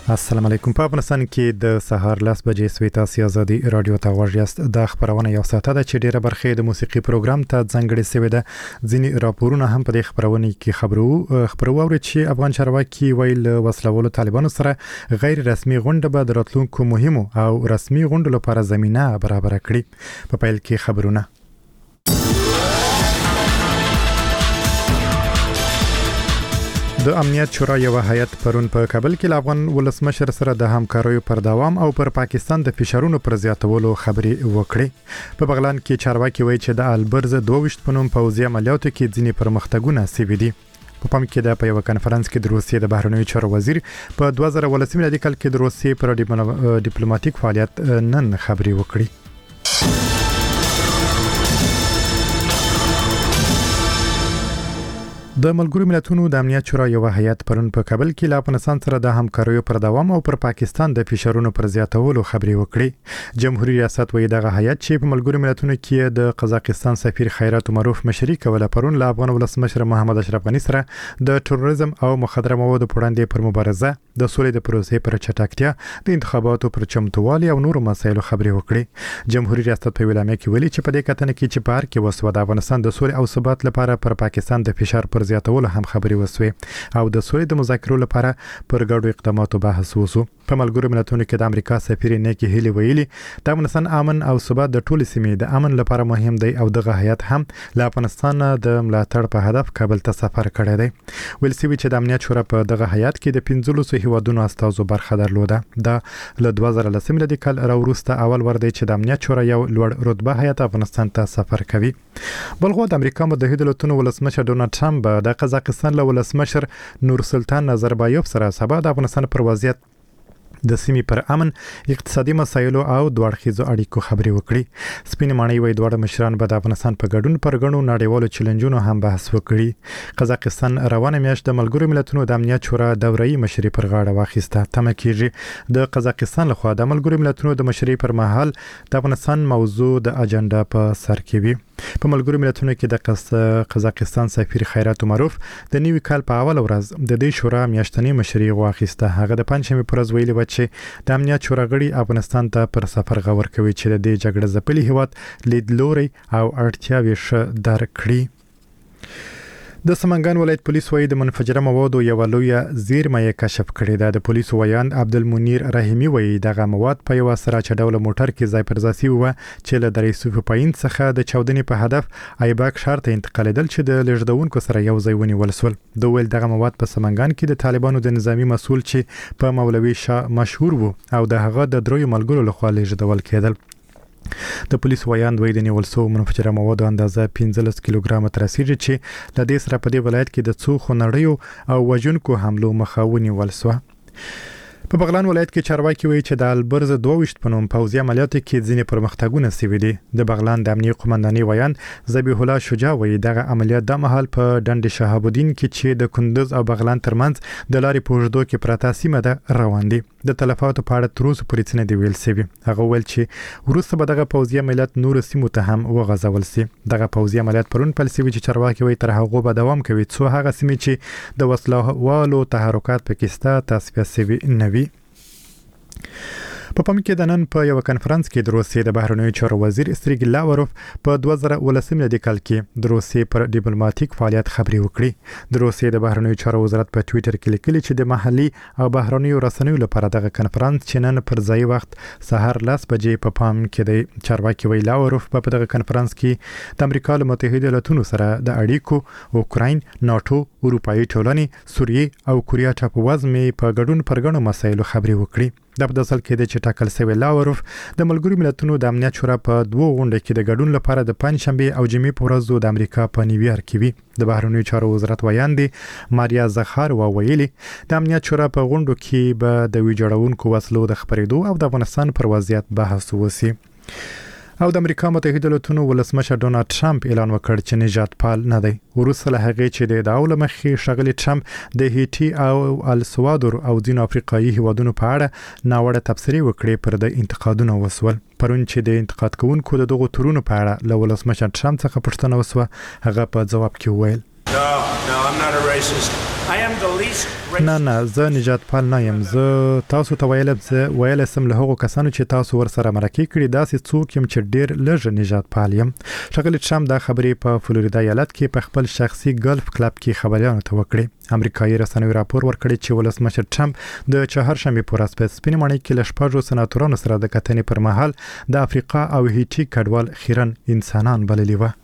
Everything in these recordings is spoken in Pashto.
السلام علیکم. په افغانستان کې د سهار 10 بجې سوي تاسو ازادي رادیو ته ورجاست. د خبرونه یو ساعته ده چې ډیره برخه د موسیقي پروګرام ته ځانګړې سوي ده. ځینې راپورونه هم په دې خبرونه کې خبرو او چې افغان چارواکي ویل وسلوالو طالبانو سره غیر رسمي غونډه به د راتلونکو مهمو او رسمي غونډو لپاره زمينه برابر کړي. په پیل کې خبرونه. د امنیت شورا یو هیئت پرون په کابل کې افغان ولسمشر سره د همکاریو پر دوام او پر پاکستان د فشارونو پر زیاتولو خبرې وکړې. په بغلان کې چارواکي وایي چې د البرز 22 پنوم پوځي عملیاتو کې ځینې پرمختګونه سوي دي. په پام کې د یو کانفرنس کې د روسیې د بهرنیو چارو وزیر په 2018 میلادي کال کې د روسیې پر ډیپلوماټیک فعالیت نن خبرې وکړي. د ملګرو ملتونو د امنیت شورا یو هیئت پرون په کابل کې له افغانستان سره د همکاریو پر دوام او پر پاکستان د فشارونو پر زیاتولو خبرې وکړې. جمهوریت ریاست وایي دغه هیئت چې په ملګرو ملتونو کې د قزاقستان سفیر خیرات عمروف مشري کوله پرون له افغان ولسمشر محمد اشرف غني سره د تروریزم او مخدره موادو پر وړاندې پر مبارزه د سولې د پروسې پر چټکتیا د انتخاباتو پر چمتووالي او نورو مسایلو خبرې وکړې. جمهوریت ریاست په ویلامه کې ویلي چې په دې کتنه کې چې پار کې وسو د افغانستان د سولې او ثبات لپاره پر پاکستان د فشار پر زیاتولو هم خبرې وسوي او د سولې د مذاکرو لپاره پر ګډو اقداماتو بحث وسو. په ملګرو ملتونو کې د امریکا سفیر نیکی هیلی ویلي د افغانستان امن او ثبات د ټولو سیمې د امن لپاره مهم دی او دغه هیئت هم له افغانستان د ملاتړ په هدف کابل ته سفر کړی دی. ویل شوی چې د امنیت شورا په دغه هیئت کې د 15 هیوادونو استازو برخه درلوده. د 2010 میلادي کال راوروسته اول ور دی چې د امنیت شورا یو لوړ رتبه هیئت افغانستان ته سفر کوي. بلغو د امریکا متحده ایالاتونو ولسمشر ډونالد ټرمپ د قزاقستان له ولسمشر نور سلطان نظربایوف سره سبا د افغانستان پر وضعیت د سیمې پر امن اقتصادي مسایلو او دوړخیزو اړیکو خبرې وکړي. سپین ماڼۍ وایي دواړه مشران به د افغانستان په ګډون پر غنو نړیوالو چیلنجونو هم بحث وکړي. قزاقستان روانه میاشت د ملګرو ملتونو د امنیت شورا دوره‌ای مشري پر غاړه واخیسته. تمه کیږي د قزاقستان لخوا د ملګرو ملتونو د مشري پر مهال د افغانستان موضوع د اجنډا په سر کې وي. په ملګرو ملتونو کې د قزاقستان سفیر خیرات عمروف د نیوي کال په اول ورځ د دې شورا میاشتنی مشري واخیسته. هغه د پنځمې پر ورځ ویلي و چې د امنیت شورا غړي افغانستان ته پر سفر غور کوي چې د دې جګړې ځپلي هیواد لیدلوري او اړتیاوې ښه درک کړي. د سمنګان ولایت پولیس وایي د منفجره موادو یو لوی زیرمه کشف کړې ده. د پولیسو ویاند عبدالمنیر رحیمی وایي دغه مواد په یو سره چډول موټر کې ځای پر ځای شوی و چې له درې صوفي پاین څخه د چاودنې په هدف ایباک ښار ته انتقالېدل چې د لېږدونکو سره یو ځای ونیول شول. د ویل دغه مواد په سمنګان کې د طالبانو د نظامی مسؤل چې په مولوي شاه مشهور وو او د هغه د دروي ملګرو لخوا لېږدول کېدل. د پولیس ویاند وایي د نیول شوو منفجره موادو اندازه 15 کیلوګرام تر رسیدي چې له دې سره په دې ولایت کې د څو خونړیو او وژونکو حملو مخه ونیول شوه. په بغلان ولایت کې چارواکي وایي چې د البرز 22 پنوم پوځي عملیاتو کې ځینې پرمختګونه سوي دي. د بغلان د امنیت قومندانۍ ویاند ذبیح الله شجاع وایي دغه عملیات د مهال په ډنډ شهاب الدین کې چې د کندوز او بغلان ترمنځ د لارې په اوږدو کې پراته سیمه ده روان دي. د تلفاتو په اړه تر اوسه پورې څه نه دی ویل شوي. هغه ویل چې وروسته به دغه پوځي عملیات نور سیمو ته هم وغځول شي. دغه پوځي عملیات پرون پیل شوي چې چارواکي وایي تر هغه به دوام کوي څو هغه سیمې چې د وسلوالو تحرکات پکې شته تصفیه شوي نه وي. په پام کې د نن په یو کانفرنس کې د روسیې د بهرنیو چارو وزیر سرګی لاوروف په 2018 میلادي کال کې د روسیې پر ډیپلوماټیک فعالیت خبرې وکړي. د روسیې د بهرنیو چارو وزارت په ټوئیټر کې لیکلي چې د محلي او بهرنیو رسنیو لپاره دغه کانفرنس چې نن پر ځای وخت سهار 10 بجې په پام کې دی. چارواکي ویل لاوروف په دغه کانفرنس کې د امریکا متحده ایالاتونو سره د اړیکو، اوکراین، ناتو، اروپאי ټولنې، سوریې او کوریا ټاپووزمې په ګډون پر ګڼو مسایلو خبرې وکړي. د په داسل کې د چې ټاکل شوی لاوروف د ملګرو ملتونو د امنیت شورا په دوه غونډه کې د ګډون لپاره د پنځشنبه او جمعې په ورځو د امریکا په نیویارک کې وي. د بهرنیو چارو وزارت ویاندې ماریا زخار ویلي د امنیت شورا په غونډو کې به د ویجاړونکو وسلو د خپرېدو او د افغانستان پر وضعیت بحث وشي. او د امریکا متحده ایالاتونو ولسمشر ډونالد ټرمپ اعلان وکړ چې نجات پال نه دی. وروسته له هغې چې د داول مخې شغلي ټرمپ د هیټي او السوادور او ځینو افریقایي هیوادونو په اړه ناوړه تبصرې وکړې پر د انتقادونو وسول. پرون چې د انتقاد کوونکو د دغو تورونو په اړه له ولسمشر ټرمپ څخه پوښتنه وسوه، هغه په ځواب کې وویل No, I'm not a racist. نه زه نجات پال نه یم. زه تاسو ته ویل سم له هغو کسانو چې تاسو ورسره مرکه کړي داسې څوک یم چې ډیر لږ نجات پال یم. ښاغلي ټرمپ دا خبرې په فلوریدا ایالت کې په خپل شخصي ګلف کلب کې خبريالانو ته وکړي. امریکایي رسنیو راپور ورکړی چې ولسمشر ټرمپ د چهارشنبه په ورځ په سپین ماڼۍ کې له شپږو سناتورانو سره د کتنې پر مهال د افریقا او هیټي کډوال خیرن انسانان بللي و.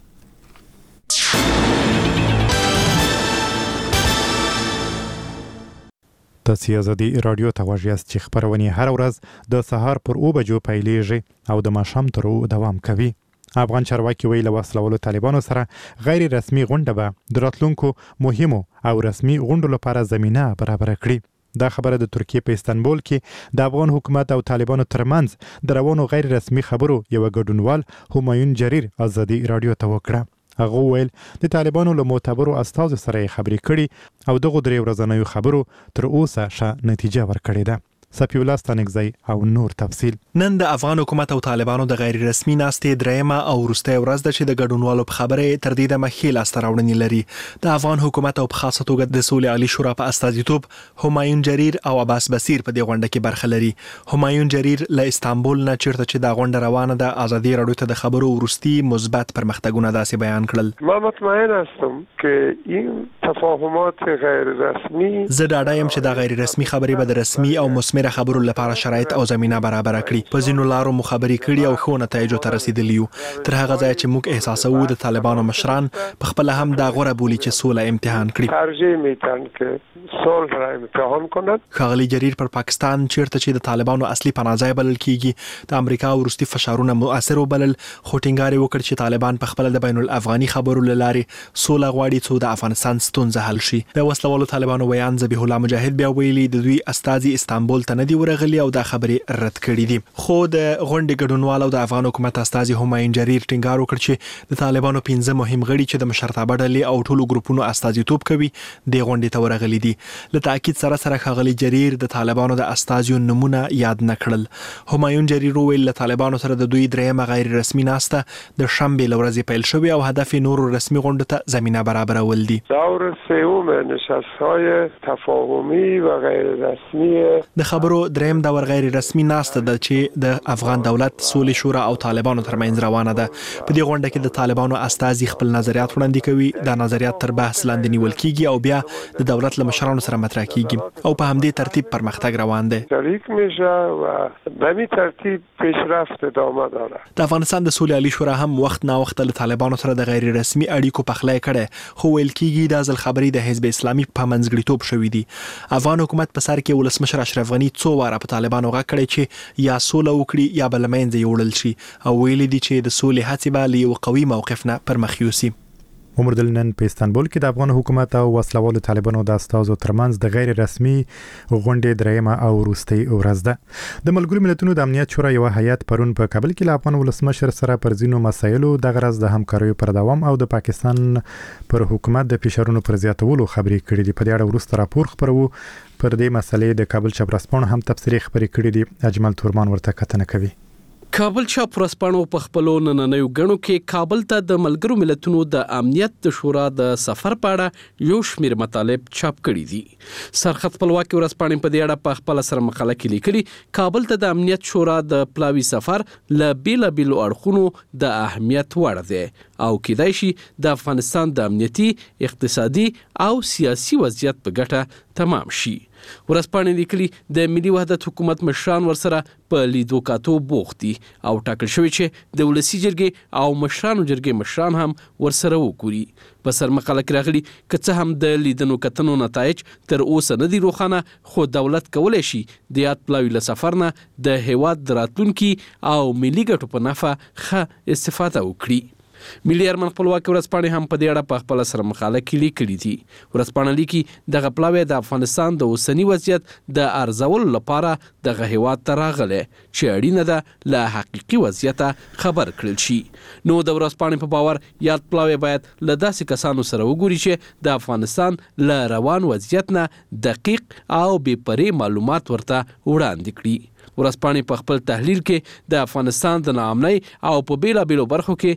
تاسو ازادي رادیو ته واژیاست چې خبرونه هر ورځ د سهار پر 9 بجو پیلېږي او د ماښام تر 2 دوام کوي. افغان چارواکي ویل وسلوالو طالبانو سره غیر رسمي غونډه به د راتلونکو مهمو او رسمي غونډو لپاره زمينه برابر کړي. دا خبره د ترکیه په استانبول کې د افغان حکومت او طالبانو ترمنځ د روانو غیر رسمي خبرو یو ګډونوال همایون جریر ازادي رادیو ته وکړه. هغه ویل د طالبانو له معتبرو استازو سره خبرې کړي او دغه درې ورځنیو خبرو تر اوسه ښه نتیجه ورکړې ده. سپی الله ستانګزی او نور تفصیل. نن د افغان حکومت او طالبانو د غیر رسمي ناستې درېمه او وروستۍ ورځ ده چې د ګډونوالو په خبره تر دې د مخې لاسته راوړنې لري. د افغان حکومت او په خاصه توګه د سولې عالی شورا په استازیتوب همایون جریر او عباس بصیر په دې غونډه کې برخه لري. همایون جریر له استانبول نه چیرته چې د غونډه روانه ده ازادي رادیو ته د خبرو وروستي مثبت پرمختګونه داسې بیان کړل. ما مطمئن هستم که این تفاهمات غیر رسمی زه ډاډه یم چې د غیر رسمي خبرې به د رسمي او مثمره خبرو لپاره شرایط او زمينه برابر کړي. په ځینو لارو مخابري کړي او خو نتایجو ته رسیدلی یو. تر هغه ځای چې موږ احساسوو د طالبانو مشران په خپل هم دا غوړه بولی چې سوله امتحان کړي. ترجیح میدن که صلح را امتحان کنند. ښاغلي جریر پر پاکستان چیرته چې د طالبانو اصلي پناهځای بلل کیږي د امریکا وروستي فشارونه مؤثر وبلل خو ټینګار وکړ چې طالبان په خپل د بین الافغاني خبرو لارې سوله غواړي چې د افغانستان ستونزه حل شي. د وسلوالو طالبانو ویان ذبیح الله مجاهد بیا ویلي د دوی استازي استانبول ته نه دی ورغلي او دا خبرې رد کړې دي. خو د غونډې ګډونوال او د افغان حکومت استازي همایون جریر ټینګار وکړ چې د طالبانو 15 مهم غړي چې د مشرتابه ډلې او ټولو ګروپونو استازیتوب کوي د غونډې ته ورغلي دي. له تاکید سره ښاغلي جریر د طالبانو د استازیو نمونه یاد نه کړل. همایون جریر ویل له طالبانو سره د دوی درېمه غیر رسمي ناسته د شنبه لورځې پیل شوې او هدف نور رسمي غونډه ته زمينه برابرول دي. دور سوم نشست‌های تفاهمی و غیر رسمی د خبرو درېم دور غیر رسمي ناسته ده چې د افغان دولت سولې شورا او طالبانو ترمنځ روانه ده. په دې غونډه کې د طالبانو استازي خپل نظریات وړاندې کوي. دا نظریات تر بحث لاندې نیول کیږي او بیا د دولت له مشرانو سره مطرح کیږي او په همدې ترتیب پرمختګ روان دی. شریک میشه و به همین ترتیب پیشرفت ادامه داره. د افغانستان د سولې عالی شورا هم وخت نا وخت له طالبانو سره د غیر رسمي اړیکو پخلی کړي خو ویل کیږي د ځل خبري د حزب اسلامي په منځګړیتوب شوې دي. افغان حکومت په سر کې ولسمشر اشرف غنی څو واره په طالبانو غږ کړی چې یا سوله وکړي یا بل منځ یوړل شي او ویل دي چې د سولې هڅې به له یو قوي موقف نه پر مخ یوسي. عمر دلنن په استانبول کې د افغان حکومت او وسلوالو طالبانو د استازو ترمنځ د غیر رسمي غونډې درېمه او وروستۍ ورځ ده. د ملګرو ملتونو د امنیت شورا یو هیئت پرون په کابل کې له افغان ولسمشر سره پر ځینو مسایلو د غرض د همکاریو پر دوام او د پاکستان پر حکومت د فشارونو پر زیاتولو خبرې کړې دي. په دې اړه وروسته راپور خبرو پر دې مسلې د کابل چپراسپانو هم تفسیری خبرې کړې دي. اجمل تورمان ورته کتنه کوي. کابل چاپرسپانو په خپلو نننیو غنو کې کابل ته د ملګرو ملتونو د امنیت شورا د سفر په اړه یو شمېر مطالب چاپ کړي دي. سرخط خپلواکي ورځپاڼې په دې اړه په خپل سره مقاله کې لیکلي کابل ته د امنیت شورا د پلاوي سفر ل بیلابیلو اړخونو د اهمیت وړ دی او کېدای شي د افغانستان د امنیتي اقتصادي او سیاسي وضعیت په ګټه تمام شي. ورځپاڼې لیکلي د ملي وحدت حکومت مشران ورسره په لیدو کاتو بوخت دي او ټاکل شوی چې د ولسی جرګې او مشرانو جرګې مشران هم ورسره وګوري. په سر مقاله کې راغلي که څه هم د لیدنو کتنو نتایج تر اوسه نه دي روښانه خو دولت کولی شي د یاد پلاوي له سفر نه د هیواد د راتلونکي او ملي ګټو په نفع ښه استفاده وکړي. ملي ارمان خپلواکي ورځپاڼې هم په دې اړه په خپل سره مقاله کې لیکلي دي. ورځپاڼه لیکي دغه پلاوی د افغانستان د اوسنی وضعیت د ارزولو لپاره دغه هیواد ته راغلی چې اړینه ده له حقیقي وضعیت خبر کړل شي. نو د ورځپاڼې په باور یاد پلاوی باید له داسې کسانو سره وګوري چې د افغانستان له روان وضعیت نه دقیق او بې پرې معلومات ورته وړاندې کړي. ورځپاڼې په خپل تحلیل کې د افغانستان د ناامنۍ او په بیلابیلو برخو کې د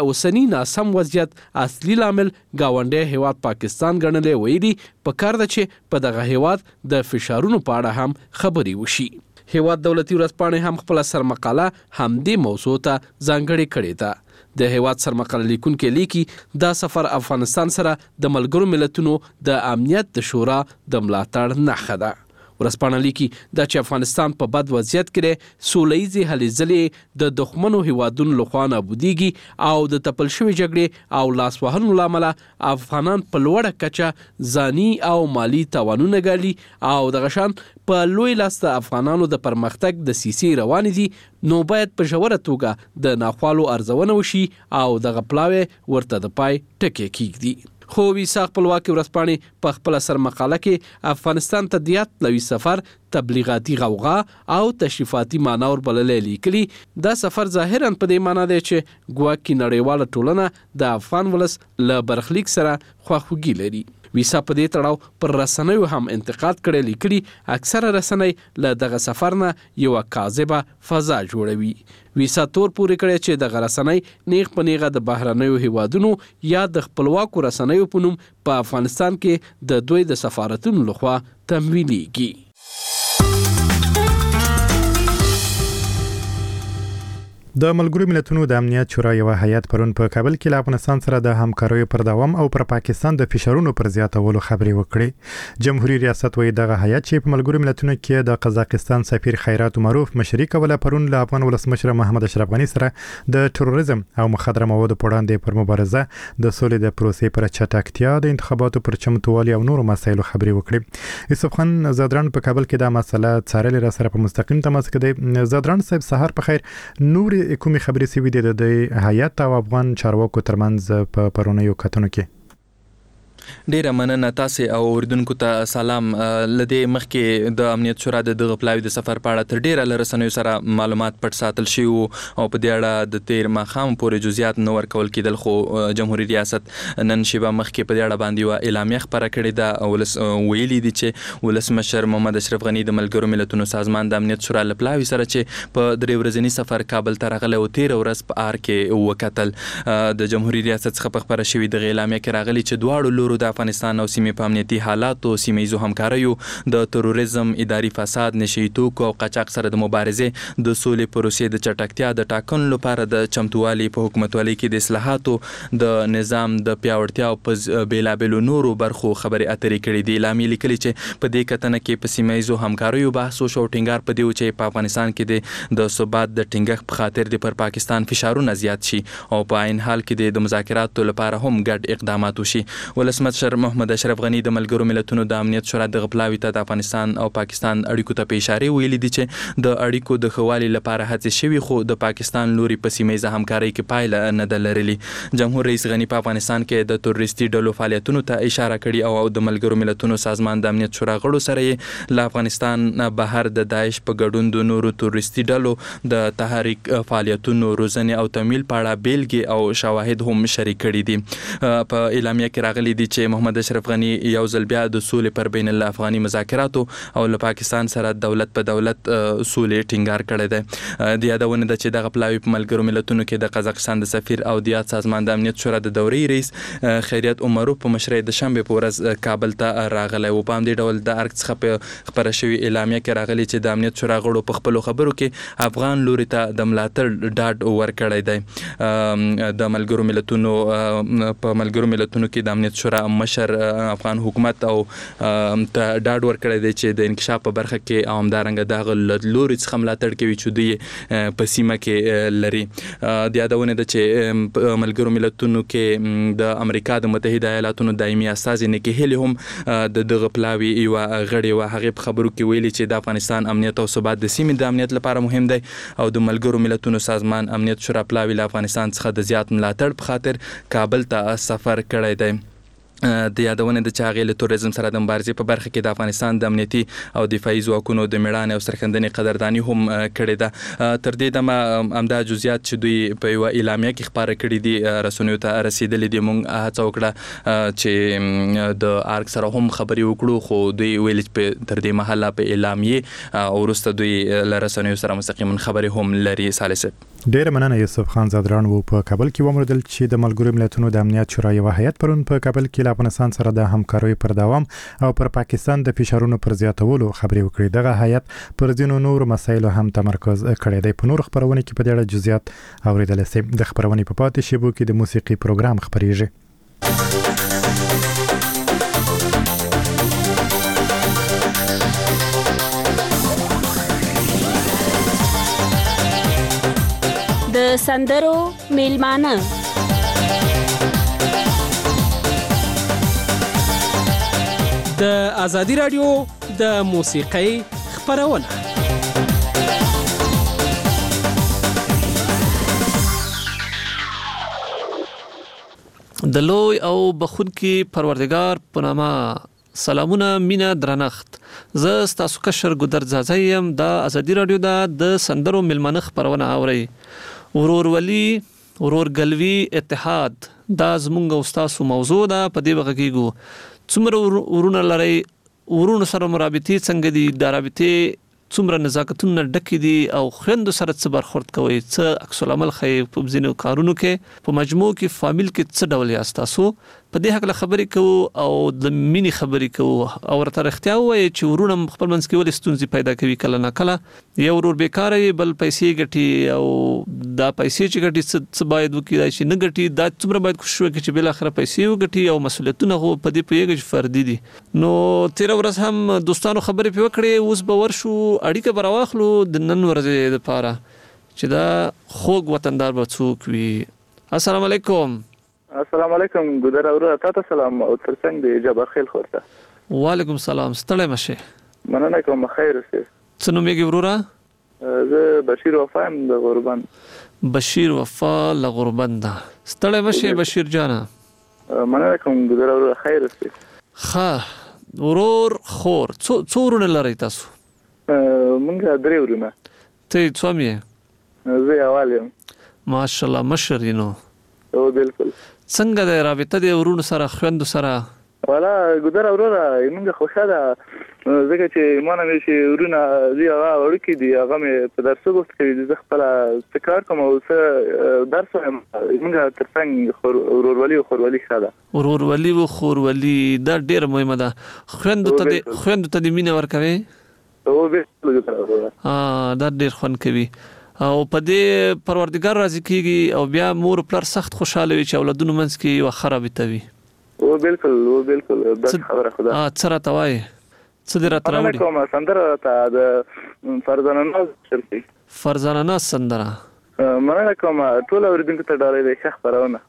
د اوسنی ناسم وضعیت اصلي لامل گاونډي هیواد پاکستان ګڼلې ویلي په کار ده چې په دغه هیواد د فشارونو په اړه هم خبرې وشي. هیواد دولتي ورځپاڼې هم خپل سرمقاله همدې موضوع ته ځانګړې کړې ده. د هیواد سرمقاله لیکونکي لیکي دا سفر افغانستان سره د ملګرو ملتونو د امنیت د شورا د ملاتړ نښه ده. ورځپاڼه لیکي دا چې افغانستان په بد وضعیت کې سولهییزې هلې ځلې د دښمنو هیوادونو لخوا نابودیږي او د تپل شوې جګړې او لاس وهنو له امله افغانان په لوړه کچه ځاني او مالي تاوانونه ګالي او دغه شان په لوی لاس د افغانانو د پرمختګ د سیسې روانې دي، نو باید په ژوره توګه د ناخوالو ارزونه وشي او دغه پلاوی ورته د پای ټکی کیږدي. خو ویسا خپلواکي ورځپاڼې په خپل سرمقاله کې افغانستان ته د 13 سفر تبلیغاتي غوغا او تشریفاتي معنا وربللې لیکلي. دا سفر ظاهرا په دې معنا دی چې ګواکې نړیواله ټولنه د افغان ولس له برخلیک سره خواخوږي لري. ویسا په دې تړاو پر رسنیو هم انتقاد کړی لیکلي اکثره رسنۍ له دغه سفر نه یو کاذبه فضا جوړوي. ویسا تور پورې کړی چې دغه رسنۍ نیغ په نیغه د بهرنیو هیوادونو یا د خپلواکو رسنیو په نوم په افغانستان کې د دوی د سفارتونو لخوا تمویلېږي. د ملګرو ملتونو د امنیت شورا یو هیئت پرون په کابل کې له افغانستان سره د همکاریو پر دوام او پر پاکستان د فشارونو پر زیاتولو خبرې وکړې. جمهوریت ریاست وایي دغه هیئت چې په ملګرو ملتونو کې د قزاقستان سفیر خیرات عمروف مشري کوله پرون له افغان ولسمشر محمد اشرف غني سره د تروریزم او مخدره موادو په وړاندې پر مبارزه د سولې د پروسې پر چټکتیا د انتخاباتو پر چمتووالي او نورو مسایلو خبرې وکړې. یوسف خان زادران په کابل کې دا مسله څارلې را سره په مستقیم تماس کې دی. زادران صاحب سحر په خیر. نور کومې خبرې سوي دي د هیئت او افغان چارواکو ترمنځ په پرونیو کتنو کې؟ ډیره مننه تاسو او اوریدونکو ته سلام. لدې مخکې د امنیت شورا د غپلاوي د سفر په اړه تر ډیره لرسنیو سره معلومات پټ ساتل شي او په دې اړه د 13 ماخام پورې جزئیات نو ورکول کېدل، خو جمهوریت ریاست نن شیبه مخکې په دې اړه باندې و اعلامیه خبره کړې ده. ویلي دي چې ولسمشر محمد اشرف غني د ملګرو ملتونو سازمان د امنیت شورا لپلاوي سره چې په 3 ورځنی سفر کابل ته راغلی او 13 ورځ په آر کې وکتل. د جمهوریت ریاست څخه په خبره شوې د اعلامیه کې راغلي چې دواړو لورو د افغانستان او سیمې په امنیتي حالاتو، سیمه‌ییزو همکاریو، د تروریزم، اداري فساد، نشي توکو او قاچاق سره د مبارزې، د سولې پروسې د چټکتیا د ټاکنو لپاره د چمتووالي په حکومتولۍ کې د اصلاحاتو، د نظام د پیاوړتیا او په بیلابیلو نورو برخو خبرې اترې کړې دي. اعلامیه لیکلي چې په دې کتنه کې په سیمه‌ییزو همکاریو بحث وشو. ټینګار په دې چې په افغانستان کې د ثبات د ټینګښت په خاطر د پر پاکستان فشارونه زیات شي او په عین حال کې د مذاکراتو لپاره هم ګډ اقدامات وشي. ولسمشر محمد اشرف غني د ملګرو ملتونو د امنیت شورا د غپلاوي ته د افغانستان او پاکستان اړیکو ته په اشاره ویلي دي چې د اړیکو د خوالي لپاره هڅې شوي، خو د پاکستان لوري په سیمه‌ییزه همکارۍ کې پایله نه ده لرلې. جمهور رئیس غني په افغانستان کې د تروریستي ډلو فعالیتونو ته اشاره کړې او د ملګرو ملتونو سازمان د امنیت شورا غړو سره له افغانستان بهر د داعش په ګډون د نورو تروریستي ډلو د تحریک فعالیتونو، روزنې او تمویل په اړه بیلګې او شواهد هم شریک کړي دي. په اعلامیه کې راغلي دي چې محمد اشرف غني یو ځل بیا د سولې پر بین الافغاني مذاکراتو او له پاکستان سره دولت په دولت سولې ټینګار کړی دی. د یادونه ده چې دغه پلاوی په ملګرو ملتونو کې د قزاقستان د سفیر او د سازمان د امنیت شورا د دوري رئیس خیرات عمروف په مشرۍ د شنبه په ورځ کابل ته راغلی و. په همدې ډول د ارګ څخه خبره شوې اعلامیه کې راغلي چې د امنیت شورا غړو په خپلو خبرو کې افغان لوري ته د ملاتړ ډاډ ورکړی دی. د ملګرو ملتونو کې د امنیت شورا مشر افغان حکومت او ډاډ ورکړی دی چې د انکشاف په برخه کې او همدارنګه دغه لوري څخه ملاتړ کوي چې دوی په سیمه کې لري. د یادونه ده چې ملګرو ملتونو کې د امریکا د متحده ایالاتو دایمي استازي نکی هیلی هم د دغه پلاوی یو غړي و هغه په خبرو کې ویلي چې د افغانستان امنیت او ثبات د سیمې د امنیت لپاره مهم دی او د ملګرو ملتونو سازمان امنیت شورا پلاوی له افغانستان څخه د زیات ملاتړ په خاطر کابل ته سفر کړی دی. د یادونه د چاغې له تروریزم سره د مبارزې په برخه کې د افغانستان د امنیتي او دفاعي ځواکونو د میړانې او سرښندنې قدرداني هم کړې ده. تر دې دمه همدا جزئیات چې دوی په یو اعلامیه کې خبره کړې دي رسنیو ته رسیدلې دي. موږ هڅه وکړه چې د ارګ سره هم خبرې وکړو، خو دوی ویل چې تر دې مهاله په اعلامیه او وروسته دوی له رسنیو سره مستقیما خبرې هم لري. صالح صاحب ډیر مننه یوسف خان زادران وو په کابل کې ومردل چې د ملګرو ملتونو د امنیت شورا یو هیئت پرون په کابل کې له افغانستان سره د همکارۍ پر دوام او پر پاکستان د فشارونو پر زیاتولو خبرې وکړې. دغه هیئت پر ځینو نور مسایلو هم تمرکز کړی دی. په نور خبرونه کې په دې اړه جزئیات اوریدل شي. د خبرونې په پاتې شیبو کې د موسیقي پروګرام خبريږي. د سندرو میلمانه د ازادي رادیو د موسیقۍ خبرونه. د لوی او بخونکي پروردگار په نامه سلامونه مینا درنښت. زه ستاسو کشر ګودر زازایم د ازادي رادیو د سندرو میلمانه خبرونه اوري. ورورولي، ورورګلوي، اتحاد دا زمونږ او ستاسو موضوع ده. په دې وغږیږو څومره ورونه لري، ورونو سره مرابطې څنګه دي، د رابطې څومره نزاکتونه ډکې دي او خویندو سره څه برخورد کوي، څه عکس العمل ښیي په ځینو کارونو کې، په مجموع کې فامیل کې څه ډول یاست تاسو. په دې حق له خبرې کوو او د مینې خبرې کوو او ورته رښتیا ووایي چې ورونه خپل منځ کې ولې ستونزې پیدا کوي. کله نه کله یو ورور بیکاره وي، بل پیسې ګټي او دا پیسې چې ګټي څه باید وکړي، دا چې نه ګټي دا څومره باید کوشش وکړي چې بل اخره پیسې وګټي او مسؤلیتونه خو په دې پوهیږي چې فردي دي. نو تیر ورځ هم دوستانو خبرې په وکړې، اوس به ورشو اړیکه به راواخلو د نن ورځې لپاره چې دا خوږ وطندار به څوک وي. السلام علیکم. السلام علیکم ګودر اوره، تاسو سلام او ترڅنګ دی جبر خیل خورته. وعلیکم السلام، ستړی مشه. مننه کوم، خیر اوسئ. څه نوم یې وروره؟ زه بشیر وفا یم د غوربند. بشیر وفا له غوربند. ستړی مشه بشیر جانه. مننه کوم ګودر اوره، خیر اوسئ. ښه ورور خور څو ورونه لرئ تاسو؟ مونږ درې ورونه. ته څوم یې؟ زه اول یم. ماشاءالله مشر یې نو. او بالکل. څنګه د رابطه د ورونو سره خويندو سره؟ والا ګودر اوره موږ خوشاله ځکه چې مانه مې چې ورونه دی هغه ورکی دی، هغه مې په درس وګورم چې زه خپل څه کار کوم او څه درس وایم. موږ ترڅنګ ورورولي او خورولي ښه ده. ورورولي او خورولي دا ډېر مهمه ده. خويندو ته د مینه ورکوي. او بالکل ګودر اوره. دا ډېر خوند کوي او په دې پروردگار راضي کیږي او بیا مور پلار سخت خوشاله وي چې اولادونو منځ کې یو خرابې وي. او بالکل بس خبره خدا. څه راته وایي؟ څه دې راته راوړي؟ کومه سندره راته د فرزانه ناز شرطي. فرزانه ناز سندره. مننه کوم، ټول اوریدونکو ته ډالۍ د ښه خبرونه.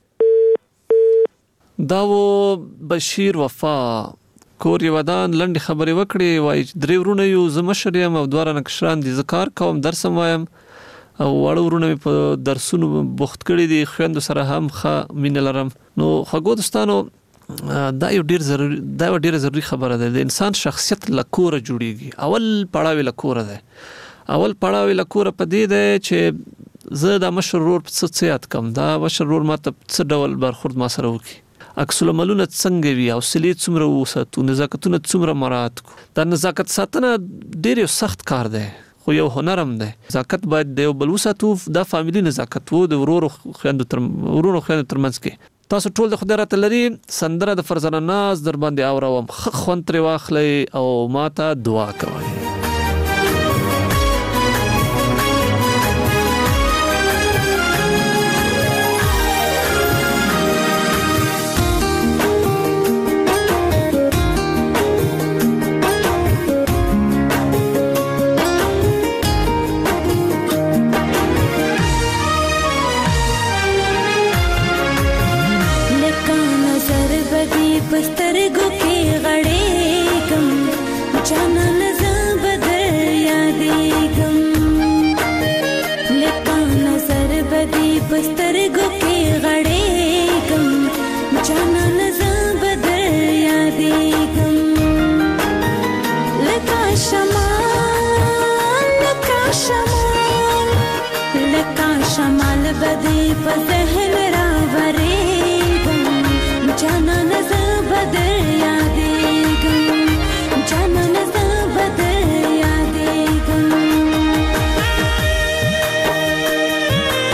دا و بشیر وفا کور یو ودان لنډې خبرې وکړې، وایي درې ورونه یو، زه مشر یم او دوه رانه کشران دي، زه کار کوم، درس هم وایم او واړه ورونه مې په درسونو بوخت کړي دي، خویندو سره هم ښه مینه لرم. نو خوږو دوستانو دا یو ډیره ضروري خبره ده. د انسان شخصیت له کوره جوړیږي. اول پړاو له کوره ده. اول پړاو له کوره په دې ده چې زه د مشر ورور په څه یاد کوم، دا مشر ورور ماته څه ډول برخورد ما سره وکړي، عکس العملونه څنګه وي، حوصلې څومره وساتو، نزاکتونه څومره مراعات کو. دا نزاکت ساتنه ډیر یو سخت کار دی خو یو هنر هم دی. نزاکت باید د یو بل وساتو. دا فامیلی نزاکت وو د ورونو خويندو ترمنځ کې. تاسو ټول د خدای راته لري. سندره د فرزانه ناز در باندې اوروم، ښه خوند ترې واخلئ او ماته دعا کوئ. बस्तरगो के गड़े गम जाना नजर बदल यादे गम लेका नजर बदी बस्तरगो के गड़े गम जाना नजर बदल यादे गम लका शमाल बदी पजहन रावरे गम जाना नजर बदल यादे गम जाना नजर बदल यादे गम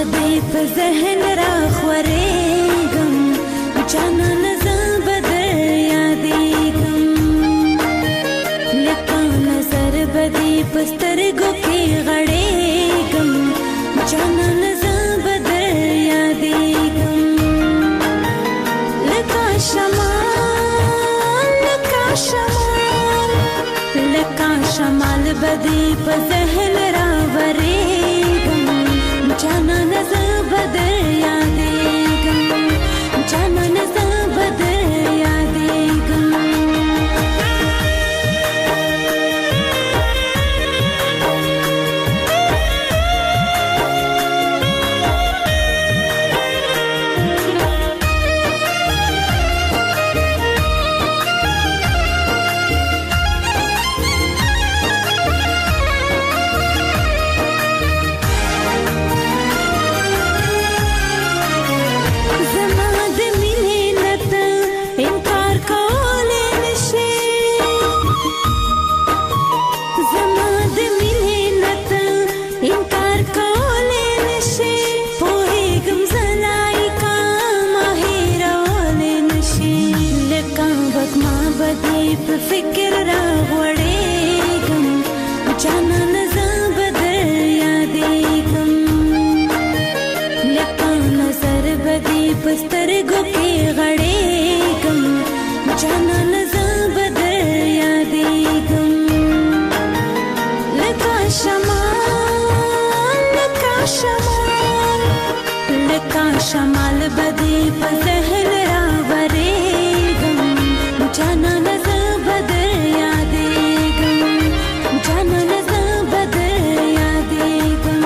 بدې په ذهن را خورېږم جانان زه به در یادېږم لکه نظر بدې په سترګو کې غړېږم جانان زه به در یادېږم لکه شمال بدې په ذهن را ورېږم جانان زه به در یادېږم جانان زه به در یادېږم فکر را غوړېږم جانان زه به در یادېږم لکه نظر به دې په سترګو کې غړېږم جانان زه به در یادېږم لکه شمال به دې په ذهن را ورېږم جانان زه به در یادېږم جانان زه به در یادېږم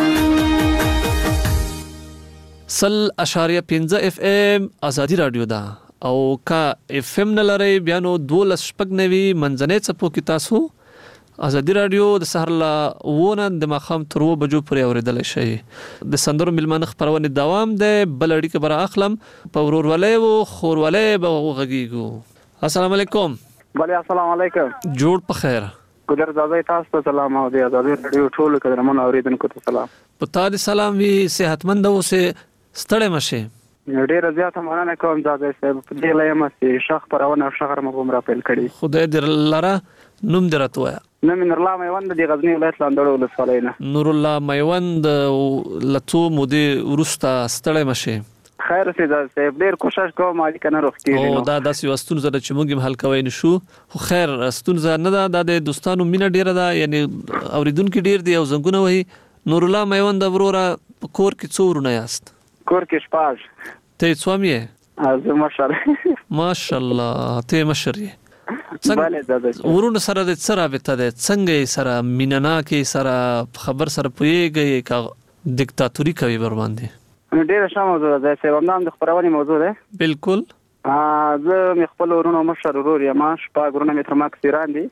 100.5 FM ازادي رادیو ده او کا FM نه لري بیا نو 12.9 منځنۍ څپو کې تاسو ازادي رادیو د سحر لا ونه د ماخام تر 2 بجو پورې اوریدل شي د سندرو ملمانه خبرونه دوام ده بل اړیکه بر اخلم په ورورولې او خورولې به غږیږو السلام علیکم بله السلام علیکم جوړ په خیر ګلر زاده تاسو ته سلام او د ازادي رادیو ټول قدرمن اوریدونکو ته سلام پتا دې سلام وی صحتمند اوسه ستړی مشه ډیر زیات مننه کوم زاده صاحب په دې لایم چې شخ پرونه شهر مګوم را پیل کړي خدای دې لره نوم درتویا نوم نور الله میوند د غزنی ولایت لاندړو ولسوالینا نور الله میوند لته مودي ورستا ستړی مشه خیر سي دا صاحب ډیر کوشش کوم مالي کنه روختي او دا داسې وستون زده چې موږ هم حل کوي نشو خو خیر استون نه دا د دوستانو مینه ډیره ده یعنی اوریدونکو ډیر دی او زنګونه وای نور الله میوند وروره کور کې څورونه یاست کور کې شپاش ته څومې از ماشاءالله ته مشرې څنګه ورونه سره د سره به ته څنګه سره میننا کې سره خبر سره پويږي کا دیکتاتوري کوي بر باندې ډیر ښه موضوع ده چې ومنام د خبرونې موضوع ده بالکل زه خپل ورونو مشر ورور یم شپه ورونه مې تر ما کثیران دي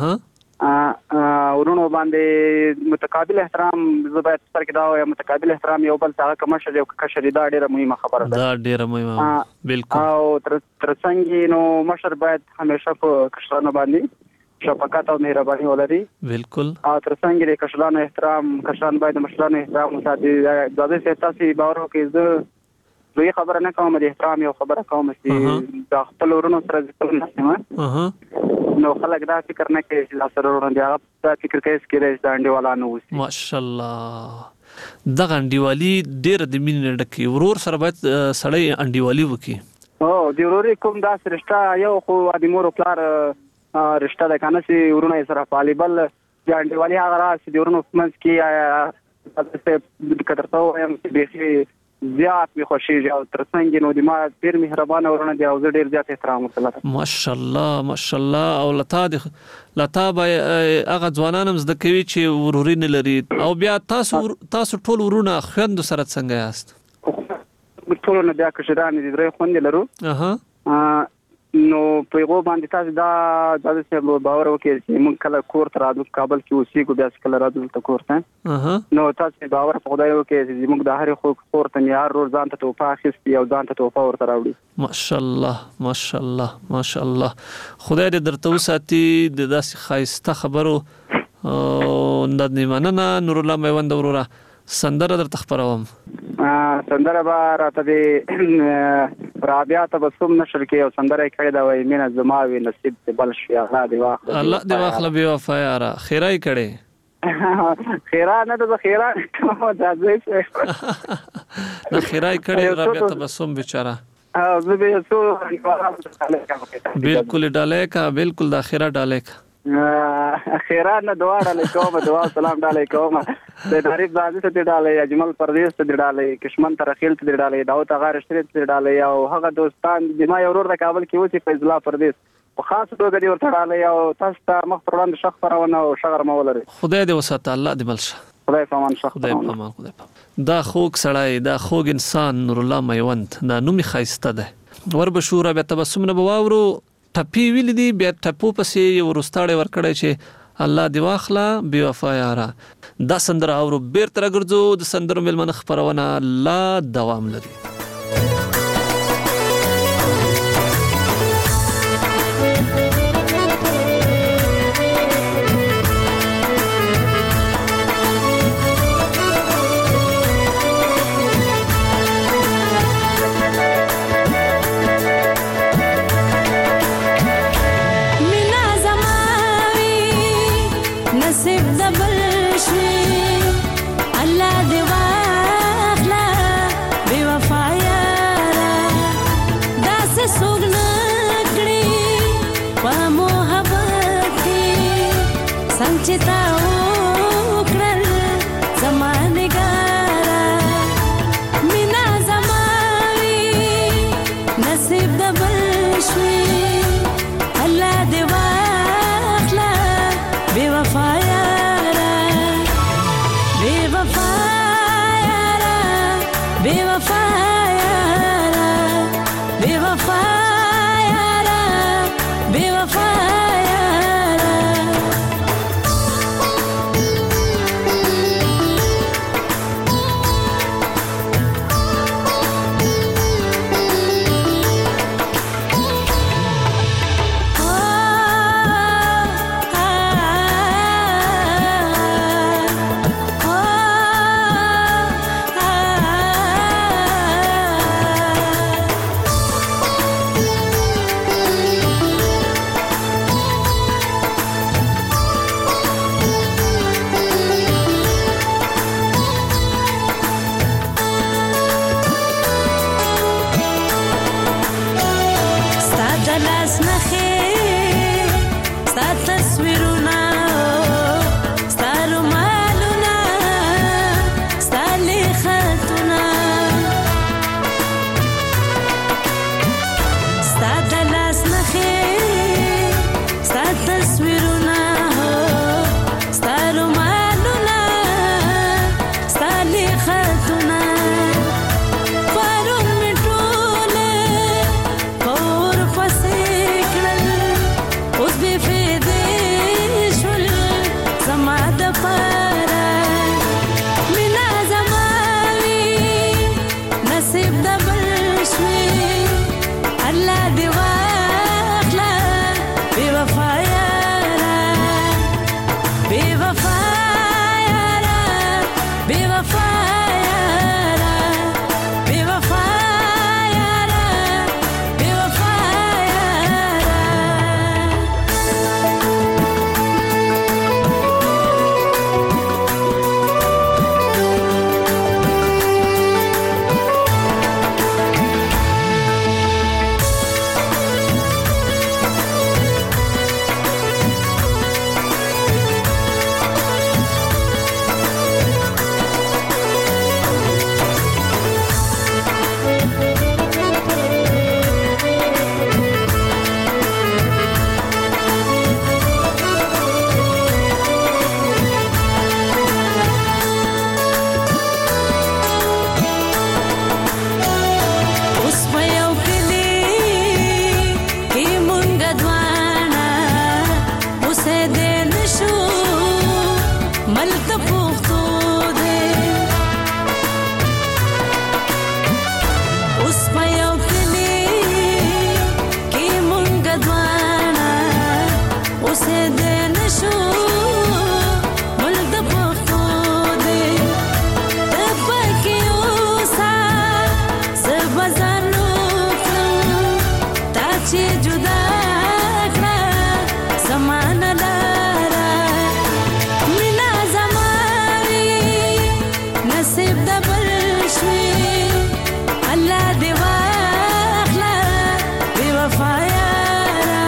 ورونو باندې متقابل احترام زه باید سر کې دا وایم متقابل احترام یو بل څنګه کمشر یو کشر دا ډیره مهمه خبره ده دا ډیره مهمه بالکل او ترڅنګ نو مشر باید همیشه په کشرانو باندې شفقت او مهرباني ولري بالکل او ترڅنګ د کشرانو احترام کشران باید د مشرانو احترام وساتي دا د سیاسي باور کې زه خبره نه کوم د احترام یو خبره کوم چې د خپل ورونو سره ذکر نه سم نو خلک دا فکر نه کوي چې سره ورونه دی هغه فکر کوي چې دا انډیوالا نه وسی ماشاءالله دا انډیوالي ډېر د مين ډکی ورور سره باید سړی انډیوالي وکي او د وروري کوم دا رشتہ یو خو د مور او پلار رشتہ د کنه چې ورونه سره پالیبل د انډیوالي هغه راځي د ورونو منځ کې تاسو کترته وایم چې به زیات می خوشیږي او ترڅنګ نو د ما ډیر مهربانه ورونه دی او زه ډیر زیات احترام وکړم ماشاءالله او لتا به هغه ځوانانم زده کوي چې وروري نه لري او بیا تاسو ټول ورونه خوند سره څنګه یاست ټول نه بیا کشران دي درې خوند لرو نو په یو باندې تاسو دا څه باور وکړئ چې موږ کله کور ته راځو کابل کې اوسېږو بیا کله راځو ته کور ته نو تاسو باور په خدای وکړئ چې موږ د هر کور ته یار روز ځان ته توفه اخیستي او ځان ته توفه ورته راوړي ماشاءالله خدای دې درته وساتي د داسې خایسته خبرو د مننه نور الله میوند وروره سندره درته خبروم سندره به راته د رابعه تبسم نشر کې یو سندره کړې ده وایي مینه زما وي نصیب دې بل شي الله دې واخله بې وفا یاره خیره یې کړې خیره نه ده خیره دا زه خیره یې کړې رابعه تبسم بیچاره بالکل ډالۍ کا بالکل د خیره ډالۍ کا خیره نه دعا ډالۍ کوم دعا سلام ډالۍ کوم د تعریف ځانې ته ډالۍ اجمل پردیس ته ډالۍ کشمن ترخیل ته ډالۍ داوود غار شریف ته ډالۍ او هغه دوستان د ما یو ورور د کابل کې اوسې فیض الله پردیس په خاص توګه دی ورته ډالۍ او تاسو ته مخ پر وړاندې شخ پرونه او شغر مولري خدای دې وساته الله دې بل شه خدای پامان شخ خدای پامان دا خوږ سړی دا خوږ انسان نور الله میوند دا نوم خایسته ده وربشو رابعه تبسم نه بواورو ټپی ویل دي بیا ټپو پسې یو ورستاړې ورکړی چې الله دی واخله بې وفا یاره دا سندره اورو بیرته راګرځو د سندرو میلمنه خپرونه لا دوام لري زمان لارا مینا زماري نصیب د بل شوي الله دې واخلا بے وفا یارا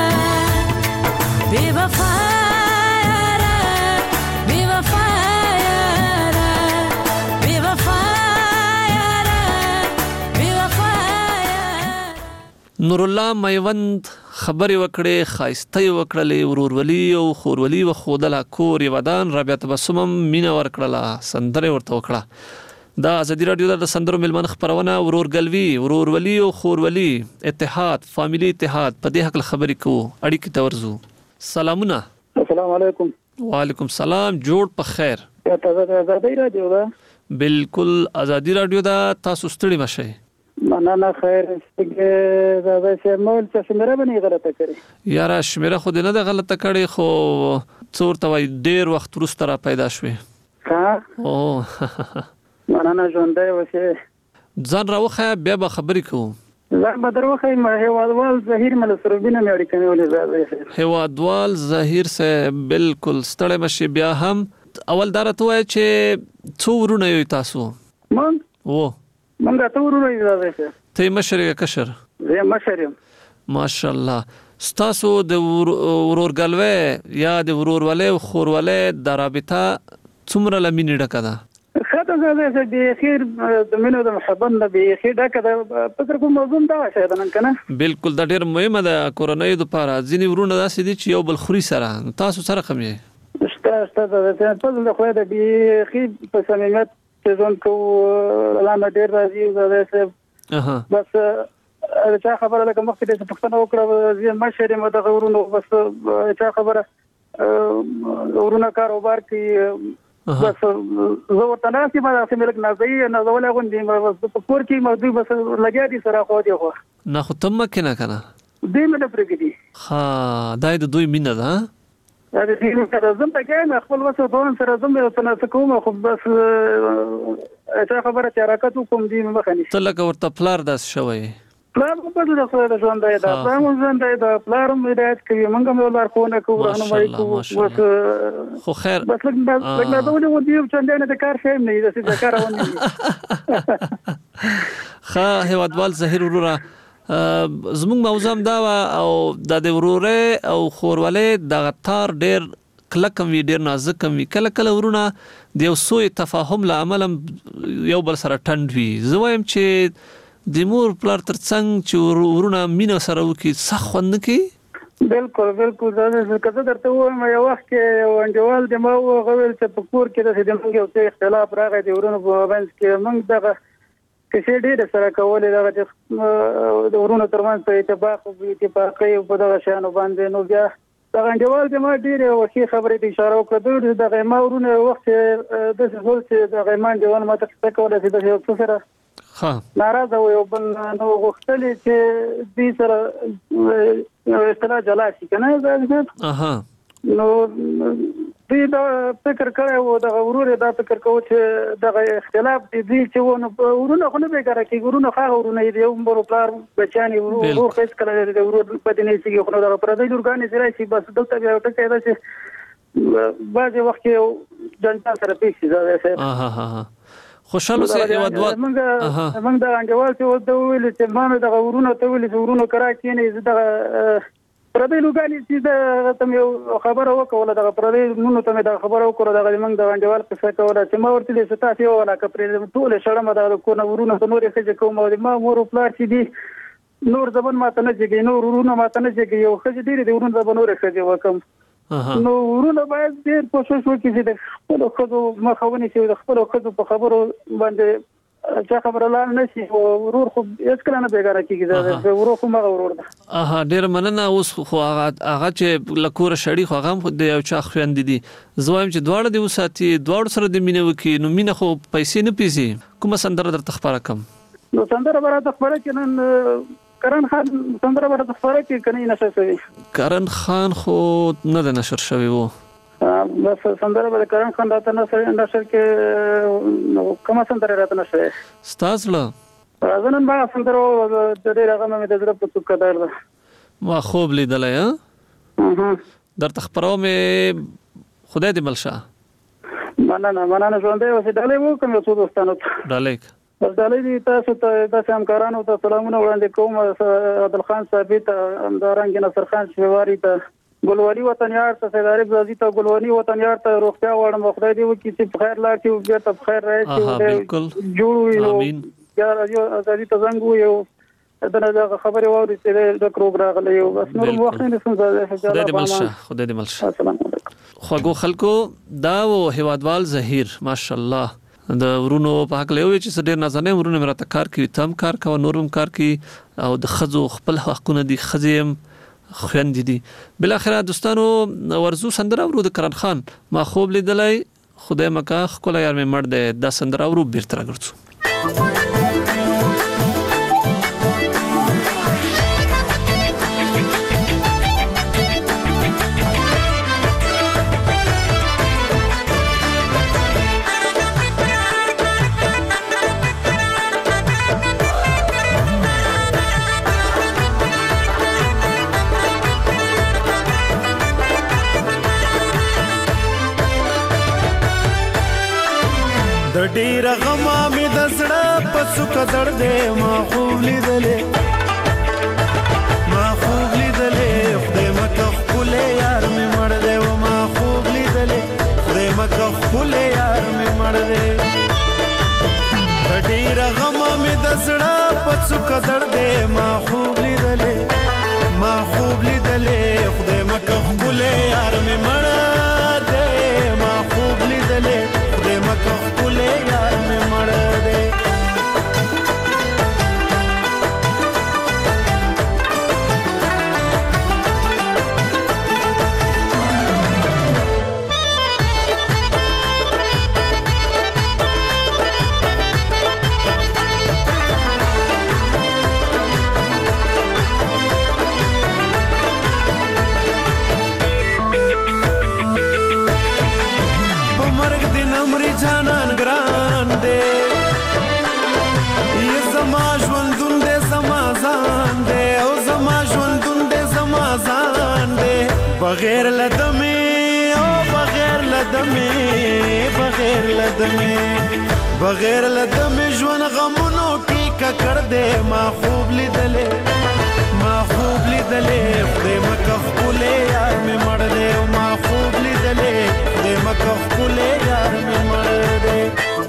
بے وفا یارا بے وفا یارا بے وفا یارا بے وفا یارا. نور الله میوند خبرې وکړې خایسته وکړلې ورورولي او خورولي و خودله کور ودان رابعه تبسم مینه ورکړله سندره ورته وکړه. دا ازادي رادیو د سندرو ملمن خبرونه ورورګلوي ورورولي او خورولي اتحاد فاميلي اتحاد په دې حق خبرې کوو اړیکې ته ورځو. سلامونه. السلام علیکم. وعلیکم السلام. جوړ په خیر. ازادي رادیو دا بالکل ازادي رادیو دا تاسو ستړي مشه. مننه خیر څنګه دا چې مول څه شمیره باندې غلطه کړې یاره شمیره خو دې نه ده غلطه کړې خو څور ته وای ډیر وخت وروسته را پیدا شوې ها او مننه ژوندۍ وشه ځان راوخه بیا به خبرې کوو ځان به دروخه ما هیوادوال ظهیر مل سروبینه مې اړیکې ولې زیاده هیوادوال ظهیر سے بالکل ستړی مشه بیا هم اول دارته وای چې څو ورونه یو تاسو مونږ منګه ته ورونه زیاده ته مشر یا کشر زه مشر یم ماشاءالله ستاسو د ورورګلوي یا د ورورولې او خورولې د رابطه څومره لمینې ډکه ده خاطر زه به خیر د منو د محبت نه به خیر ډکه ده فکر کوم موضوع دا شاید نن کنه بالکل دا ډیر مهمه ده کورنۍ د پاره ځینې ورونه داسې دي چې یو بل خوري سره تاسو سره کومه شته د په خو د به خیر په صمیمیت ځون کو لاله ډیر راځي زه بس چا خبره لکه مخکې د پښتنو وکړه زه مشر یم د غورونو بس چا خبره ورونه کاروبار کې بس زه ورته ناسي ما د ملک نازي نه زول غوندي بس په کور کې موضوع بس لګیا دي سره خو دی خو نه خو تم کنه کنه دې مې د پرګدي ها دای د دوی مینه ده دا دې سره زم ته کې خپل وسو دوه سره زم ته کوم خو بس چا خبره چې راکټ کوم دې مخني تلکه ورته پلار داس شوی پلار په دې سره د ژوند دی دا پلان ژوند دی دا پلار مې راځي کوي منګم ولر کو نه کو راهنمایي کو بس خو خیر بس لکه دا ودی چندانه د کار شي نه د کار ونه خا هیوادوال ظهیر ورورا زموږ موضوع دا او د وروره او خورولې د تار ډیر کلکم وی ډیر نازکم وی کله کله ورونه د یو سوء تفاهم له عمل یو بل سره ټند وی زویم چې د مور پلار ترڅنګ چې ورونه مینه سره وکي سخوند کی بالکل دا کله درته وایم یو وخت کې یو انډیوال د ما غوړل چې په کور کې د موږ یو څه اختلاف راغی د ورونو په باندې کې موږ دغه کله ډېر سره کولې دغه د ورونو ترمنځ په اتفاق او اتفاقي په دغه شانو باندې نو بیا دا انډیوال د ما ډېر وخت خبرې د اشاره وکړه د ما ورونو وخت د څه چې د غیمان دیوال ما ته کولې چې د څه سره ها ناراضه یو بل نو غوښتلې چې دې سره اصطلاح جلا شي کنه اها نو دې دا فکر کړو دا ورور دا فکر کوي چې دا اختلاف دې چې ونه ورونه خو نه به کړی چې ورونه خا ورونه دې یو بل پلار بچانی ورور خېس کړی دې ورور په دې نه چې خو دا پر دې ورګانې سره چې بس دلته بیا ټکې دا چې بعض وخت یو جنتا سره پیښ دا اها خوشاله سه هیوادوال موږ دا انډیوال چې ولته ویل چې ما د غورونو ته ویل چې ورونو کرا کېنه زه د پردې لوګانی چې د تم یو خبره وکوله د پردې نونو ته د خبره وکړه د موږ د انډیوال څخه کوله چې ما ورته چې تاسو یو ولا کپرې ټول شړم د کو نه ورونو ته نورې څه کوم ما مور پلار چې دي نور ځبن ماته نه جګي نور ورونو ماته نه جګي یو خځې ډېر دي ورونو ځبن نورې څه وکم نو ورونه باید ډېر کوشش وکړي چې د خپل خزو مخاوني چې د خپل خزو په خبرو باندې چې خبره لاله نشي ورور خو هیڅ کله نه بیګاره کیږي دا ورور خو مغه ورور ده ډېر مننه اوس خو هغه چې لکوره شړی خو هغه خو د یو چا خويند دي زوایم چې دواړه دی وساتي دواړو سره د مینه وکي نو مینه خو پیسې نه پیسي کومه سندره درته خبره کم نو سندره برابر خبره کینن کرن خان سندره برابر خبره کې کني نشه شوی کرن خان خو نه د نشر شوی وو بس سندره به کرن خان راته نشر کې نو کوم سندره راته نشر ستاسو راځنن ما سندره د دې رقم مې د زړه په څوک کړل ما خوب لیدلای در تخبرو مې خدای دې ملشه. مننه ژوندې اوسې ډالۍ وکړم یو څو دوستانو ته. ډالۍ بس ډالۍ دي تاسو ته داسې همکارانو ته سلامونه وړاندې کوم. عادل خان صاحب ته همدارنګه نصر خان شواری ته ګلوالي وطنیار ته سید عارف زازي ته ګلوالي وطنیار ته روغتیا وړم. خدای دې وکړي چې په خیر لاړ شي بیا ته په خیر راشي. بالکل جوړ امين. یا ازادي ته زنګ یو دغه خبرې واوري چې د کروګ راغلی یو بس نور وخت نه سم خدای دې ملشه. خدای دې ملشه. السلام علیکم. خواږو خلکو دا و هوادوال زهیر ماشاءالله د ورونو په حق له وی چې ډېر نازنې ورونه مرته کار کوي تم کار کوي نورم کار کوي او د خزو خپل حقونه دي خزیم خويند دي. بل اخر دوستانو ورزو سندره ورو د کرن خان ما خوب لیدلای خدای مکا خپل یار مې مړ ده د سندره ورو بیرته راګرځو. د ډیر غما می د زړه په څوک دړدې ما خوب لیدلې خدای مکه خپل یار می مړ دې و ما خوب لیدلې خدای مکه خپل یار می مړ دې د ډیر غما می د زړه په څوک دړدې ما خوب لیدلې خدای مکه خپل یار می مړ دې ما خوب لیدلې خدای مکه خپل یار می مړ دې. جانان ګران دې یہ زما ژوندون دې زما ځان دې او زما ژوندون دې زما ځان دې بغیر لدمې او بغیر لدمې ژوند غمونو کې ککړ دې ما خوب لیدلې خدای مکه خپل یار مې مړ دې او ما خوب لیدلې خدای مکه خپل یار مې مړ دې.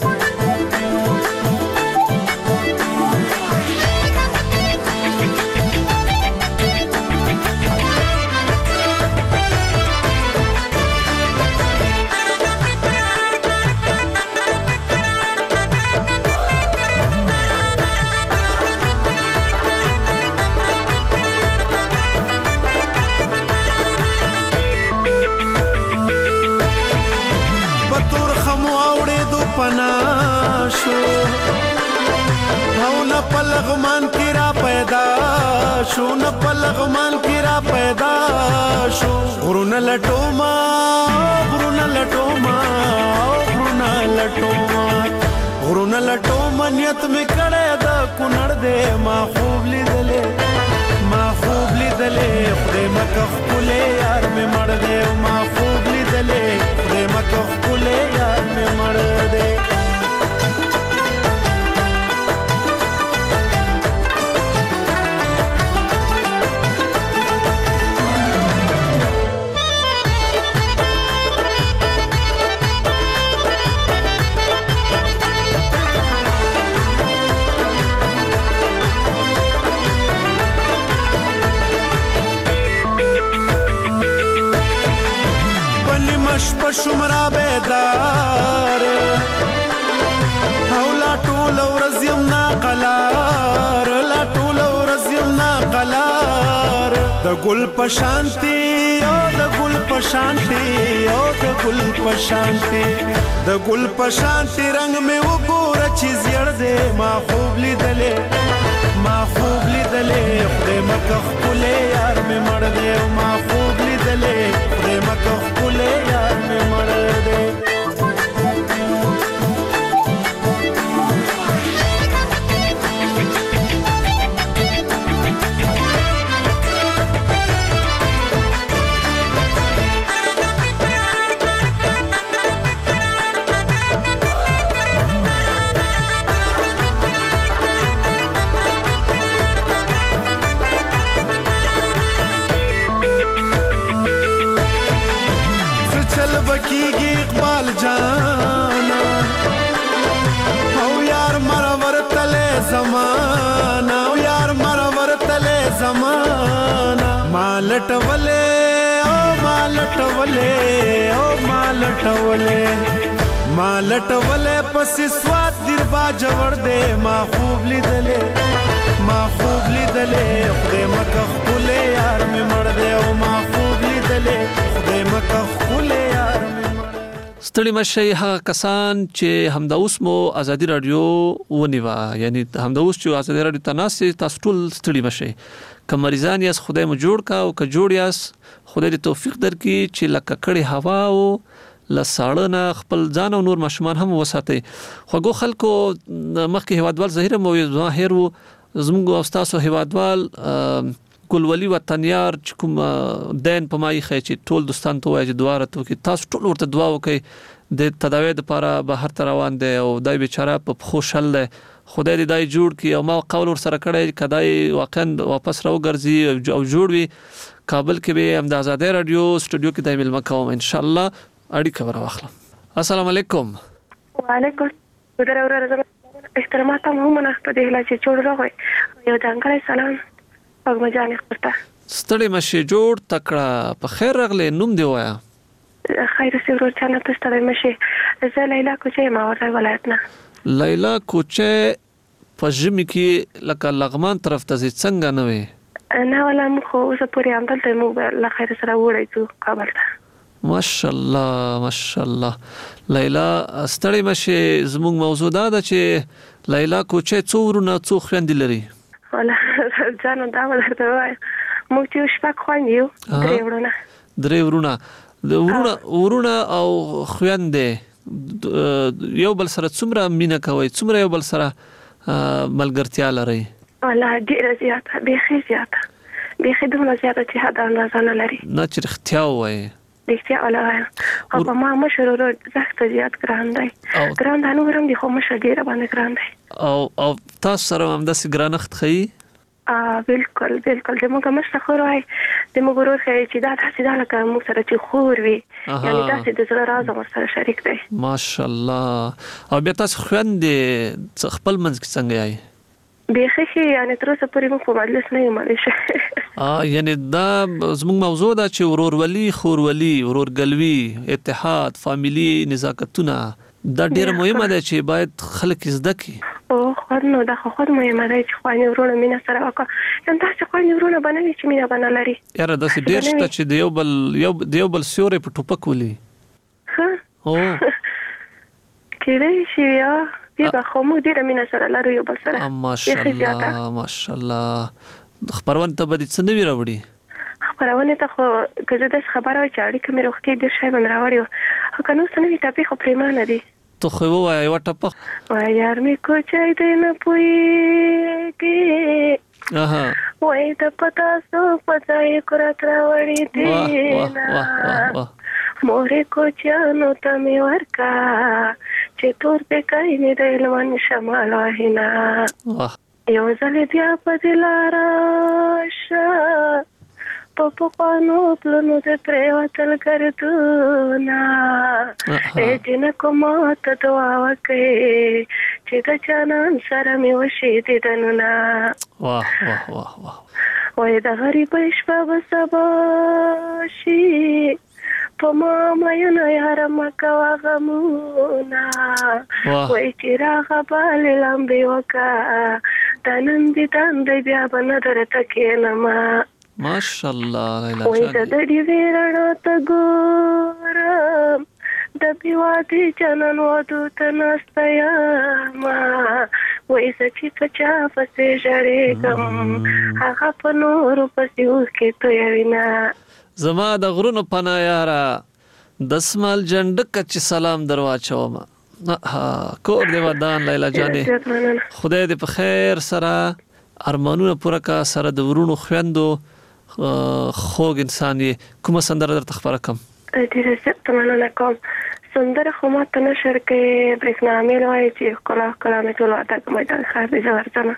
پناشو او نه پلغمان کی را پیدا شو نه پلغمان کی را پیدا شو غرونه لټوما نیت می کړه دا کونړ دې ما خوب لیدلې خدای مکه خپل یار می مړ دې ما خوب لیدلې خدای مکه خپل یار می مړ دې. شمرا بیدار او لا ټول ورځ یم نا قلار د ګل پشانتی د ګل پشانتی رنگ می وګوره چې زیړ دې ما خوب لیدلې خدای مکه خپل یار می مړ دې ما خوب لیدلې خدای مکه خپل یار می مړ دې. بکیږي اقبال جانا او یار مرور تله زمانہ او یار مرور تله زمانہ مالټولې او مالټولې او مالټولې مالټولې پس سواد در با جوړ دې ما خوب لیدلې خدای مکه خپل یار مې مړ دې او ما خوب لیدلې خدای مکه خپل یار مې ستړي مشي هغه کسان چې همدا اوس مو ازادي رادیو ونیوا یعنی همدا اوس چې ازادي رادیو تناسي تاسو ټول ستړي مشي کمریزان یاس خدای مو جوړ کا او ک جوړ یاس خدای دې توفیق درکړي چې لکه کړي هوا او لساړنه خپل ځان او نور ماشومان هم وساتي خوګو خلکو مخکې هوادوال ظاهر مو ظاهر وو زموږ استادو هوادوال ګلولي وطنيار چې کوم دین په مای خې چې ټول دوستان ته وایي دواره ته کې تاسو ټول ورته دعا وکړئ د تداوی لپاره بهر ته روان دي او دای بیچاره په خوشحال ده خدای دې دای جوړ کی او ما قول ور سره کړی کدای واقعا واپس راو ګرځي او جوړ وي کابل کې به هم د آزادۍ رادیو سټوډیو کې دای ملما کوم ان شاء الله اړیکه ورواخلم السلام علیکم وعلیکم السلام احترامات هم نه په دې لا چې جوړ راغی یو ځانګړی سلام پغما جان خپلته ستړي مشي جوړ تکړه په خیر راغله نوم دی وایا خیر سره چانه ته ستړي مشي زه لیلا کوچې ما ورته ولایتنا لیلا کوچې پجمی کې لکه لغمان طرف ته څنګه نه وي نه ولا مخ اوس پورې امدل ته مو لا خیر سره وړای کابل ته ماشاءالله لیلا ستړي مشي زموږ موضوع دا ده چې لیلا کوچې څورونه څو خويندې لري ولا ځانو دا ورته وای موږ چې شپږ خويندې درې ورونه او خويندې یو بل سره څومره مینا کوي څومره یو بل سره ملګرتیا لري ولا ډیره زیاته به دومره زیاته چې حد اندازه نه لري نه چې اختیا وای دښتیا ولا او په ما مشرورو زخت زیات ګران دی ګران نه ورم دي خو مشه ډیره باندې ګران دی او تاسو سره هم د سګرانخت خي بالکل د موږ مشه خو راي د موږ ورو خي چې دا تاسو دا لکه موږ سره چې خور وي یعنی تاسو د زړه راز مو سره شریک دی ماشاءالله او بیا تاسو خويندې خپل منځ کې څنګه یای بیخي یعنی تر اوسه پورې موږ په مجلس نه یو مالشه یعنی دا زموږ موضوع ده چې ورورولي خورولي ورورګلوي اتحاد فاميلي نزاکتونه دا ډېر مهمه ده چې باید خلک زده کړي او خو دا خو مهمه ده چې خواني ورونه مینا سره وکړه نن تاسو خواني ورونه باندې چې مینا باندې لري یاره دا ډېر شته چې دیو بل سیوري په ټوپک ولي ها او کله شي یا بیا خو مو ډېر مینا سره لري یو بل سره ماشاءالله خبرونه ته به څه نوی راوړي خبرونه ته خو کله د خبره چې اړیکه مې روختي د شای باندې راوړي او کنو سنوي ټاپي خو پریمانه دي تو خو وای یو ټاپه وای یار مې کوچای دې نه پويږي وای ته پتا سو پځای کرات راوړي دې مورې کوچانو ته مې ورکا چې تور به کای نه دلوان شمال وهینا یو ځل بیا په دلاره شه په پخوانو پلونو د پرېوتل ګردونه جنه کومه ته دعا وکړې چې د جانان سره مې وشي دیدنونه وای د غریبۍ شپه به سبا شي په ما مینه یاره مه کوه غمونه وای چې راغبالې لمبې وکړه دا نن دې دندې بیا به نه درته کښېنمه ماشاءالله لیلا وای د ډېوې رڼا ته ګورم د بېوادې جانان وادو ته ناسته یمه وای زه چې په چا پسې ژړېږم هغه په نورو پسې اوښکې تویوینه زما د غرونو پناه یاره دسمال جنډکه چې سلام درواچومه کور دې ودان لیلا جانې خدای دې په خیر سره ارمانونه پوره کا سره د ورونو خويندو خوږ انسان یې کومه سندره درته خبره کوم ډېر زیات مننه کوم سندره خو ما ته نشر کې برېښنامیل وایي چې کله مې ټول وردک میدان ښار دې زه ورځمه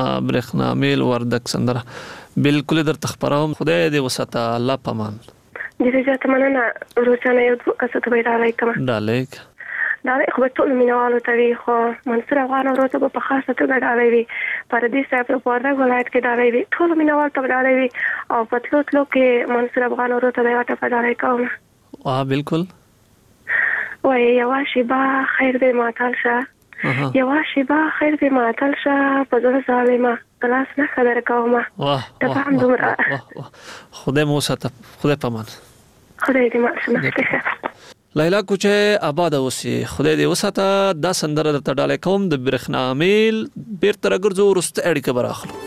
برېښنامیل وردک سندره بالکل درته خبروم خدای دې وساته الله پامان ډېر زیات مننه روزانه یو کس ته به ډالۍ کوم ډالۍ ډالۍ خو به ټول مینوالو ته وي خو منصور افغان ورور ته به په خاصه توګه ډالۍ وي پردي صاحب په وردګ ولایت کې ډالۍ وي ټول مینوال ته ډالۍ وي او په تلو کې منصور افغان ورور ته یو ټپه ډالۍ کوم بالکل وای یو شیبه خیر دې ماتل شه یو شیبه خیر دې ماتل شه په زړه ظالمه کلاس نه خبر کوم ته هم دومره خدای مو ساته خدای پامان خدای دې ماشنه لیلا کوچه آباد اوسي خدای دې وساته دا سندره درته ډالۍ کوم د برېښنا میل بیرته راګرځو وروسته اړیکه براخلو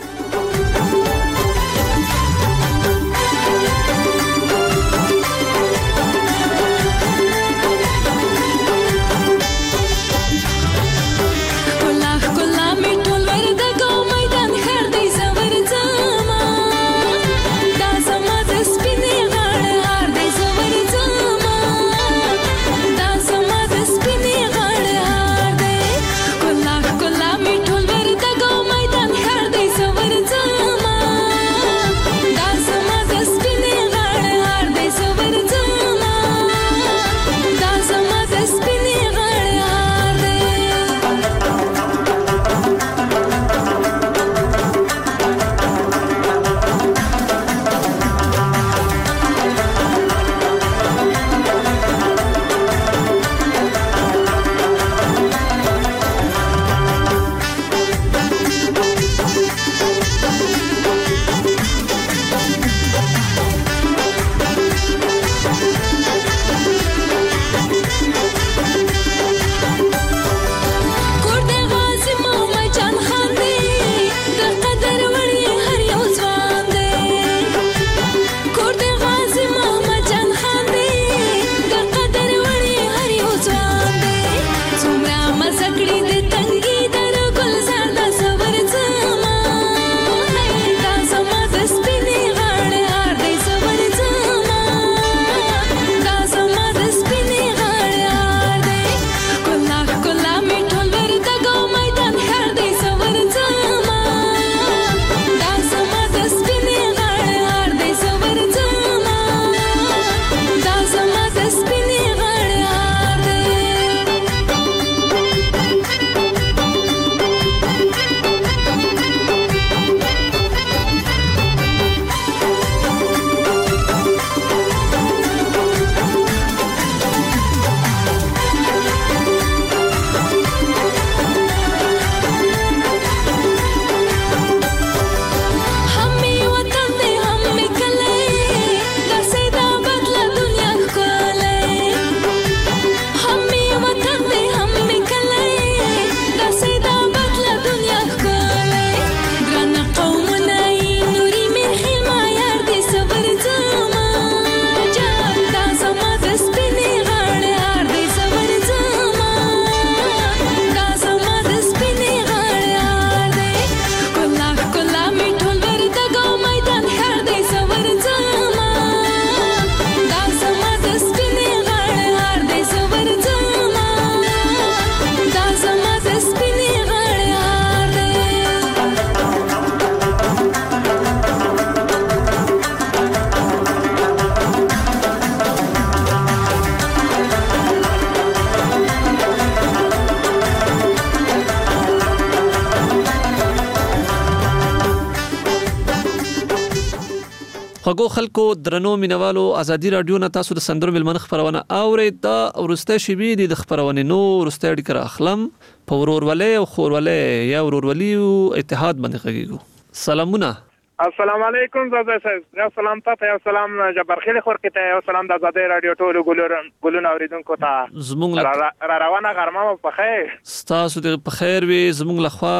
خغو خلکو درنو مینوالو ازادي رادیو نه تاسو د سندرو ملمن خبرونه اورید دا ورسته شبي د خبرونه نو ورسته اړیکه اخلم په ورورولې او خورولې یا ورورولي او اتحاد باندې غږیږو سلامونه السلام علیکم زاده صاحب یا سلام ته یا سلام جبرخیل خورکته یا سلام د ازادي رادیو ټولو ګلون اوریدونکو ته زمونږ را روانه غرمه په خیر تاسو د په خیر وي زمونږ لخوا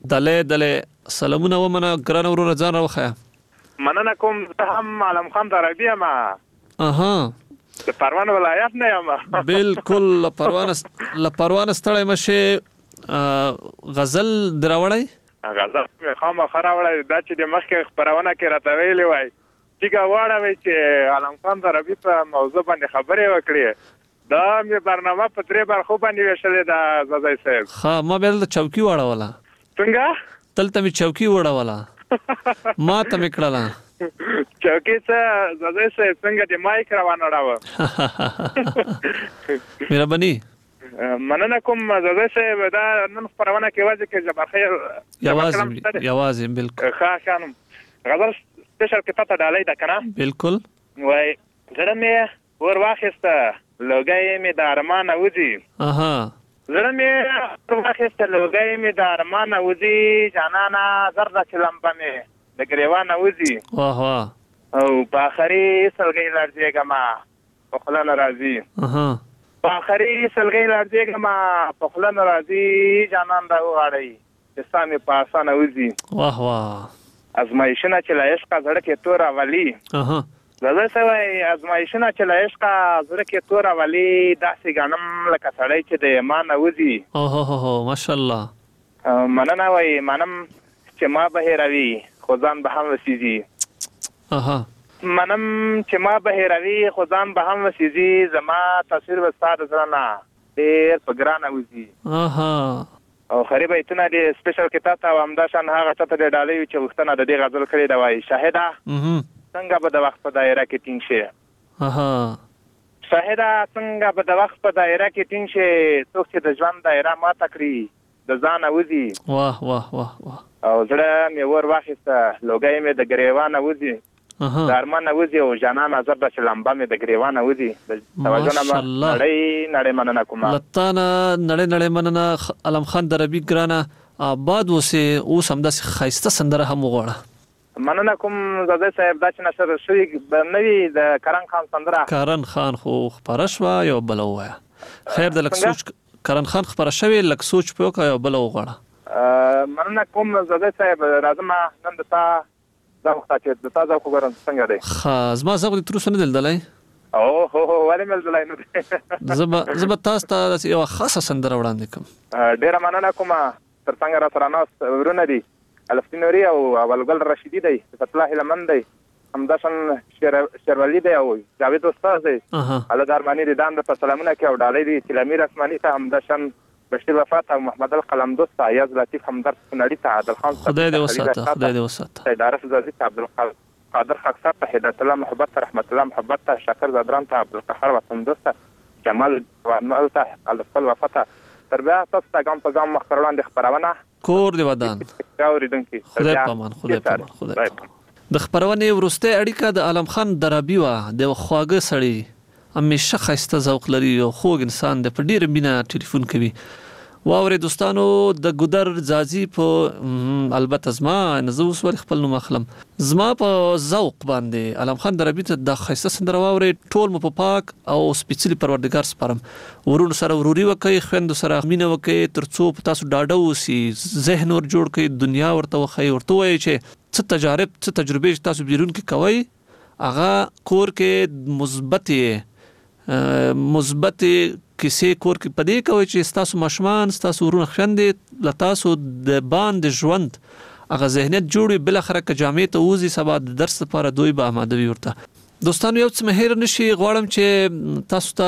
دله سلامونه ومنه ګران ورور ځان راوخه مننه کوم هم عالم خان دربی ما د پروان ولایت نه یم بالکل پروان ستړی مشه غزل دراوړی غزل خامہ خراوړی دا چې د مخکې خبرونه کې راته ویلې وای چې واړوي چې عالم خان دربی په موضوع باندې خبرې وکړي دا مې برنامه په درې برخو باندې وشلې دا زادای صاحب ها ما بل چوکي واړوله څنګه تلته می چوکي وړوله ما ته میکړه چوکي څه زده سه څنګه د مایک روان راو مهرباني مننه کوم زده سه دا نن خبرونه کې واځي کې جبر خیر یوازې بالکل ښه خانم غزل سپیشل کې پته ډالۍ ده کنه بالکل وای زړه مې ور واخیسته لوګي مې د ارمان اوځي اها زړه مې ور واخیسته لوګي مې د ارمان اوځي جانانا زرد چلمبه مې د ګریوان اوځي واه واه او په اخري سلګي لړځيګما په خلن راځي اها په اخري سلګي لړځيګما په خلن راځي جانان دا وغاړي چې سامي په اسانه اوځي واه واه ازمایښونه چې لا عشق زړه کې تور اولی اها زړه سوي ازمایښونه چې لا عشق زړه کې تور اولی داسې غنم لکه سړی چې د ایمان اوځي اوه ماشاءالله مننه وای منم چې ما بهروي خو ځان به هم وسیږي اها منم چې ما بهروي خو ځان به هم وسیږي زما تصویر وستاد زرنا ډېر په ګران اوځي اها او خریبه ایتونه دی سپیشل کتاب ته همدا شان هغه چاته د ډالۍ چې وختنه د دې غزل کړی دا وای شاهدا څنګه به د وخت په دایره کې ټینګ شي اها شاهدا څنګه به د وخت په دایره کې ټینګ شي څوک چې د ژوند دایره ما تکړي د ځان اوځي واه واه واه واه او زړه مې ور واخیسته لوګي مې د ګریوان اوځي د ارمان اوځي او جانا نظر د چلمبه مې د ګریوان اوځي د توجه نه نړۍ مننه کوم لتانا نړۍ مننه علم خان دربی ګرانه آباد وسه او سمدا خایسته سندره هم وغوړه مننه کوم زده صاحب دا چې نشر شوی نوی د کرن خان سندره کرن خان خو خبرشوا یو بلوایا خیر د لک سوچ کرن خان خبر شوی لک سوچ په یو بل وغوړه مننه کوم زده صاحب راځم نن د تا دا وخت چې د تازه وګورم څنګه دی زما زغ د تروسه نه دلدلای او هو ولې مل دلای نو زما تاسو ته یو خاصه سندره وړاندې کوم ډیر مننه کوم تر څنګه را سره ناس ورونه دي الفنوري او اولګل رشیدی دی فتح لمن دی همداشن شیرولی دی او جاوید استاد دی الله درمانی دي دان په سلامونه کې او ډالۍ دي تلامیر اسماني ته همداشن بشیر وفات او محمد القلم دوست ایاز لطیف همدرد کنړی ته عادل خان خدای دې وساته اداره زازی ته عبد القادر خاکسار ته هدایت الله محبت رحمت الله محبت ته شاکر زادران ته عبد القهار وطن دوست جمال ورنال ته الفل وفات تر بیا تاسو ته ګام په ګام مخکران د خبرونه کور دی ودان اوریدونکو خدای پامان د خبرونه ورسته اړیکه د عالم خان درابی وا د خواګه سړی همیشه خسته ذوق لري او خوږ انسان د په ډیر مینا ټلیفون کوي واورې دوستانو د ګودر زازی په البته زما نزوس ور خپل نو مخلم زما په ذوق باندې علم خان دربی ته د خیسه سندره واورې ټول مو په پاک او سپیڅلی پروردگار سپارم ورونو سره وروري وکي خويند سره مینه وکي ترڅو تاسو ډاډه وسی ذهن ور جوړ کړئ دنیا ورته وخی ورته وای چې څه تجربه تاسو بیرون کې کوي اغه کور کې مثبت کیسې کور کې پدې کوي چې تاسو ماشومان تاسو ورونه خويندې لتاسو د باندې ژوند اغه ذهنیت جوړي بل اخره ک جامع ته وزي سبا د درس لپاره دوی به آماده وي ورته دوستانو یو څه مهیر نشي غواړم چې تاسو ته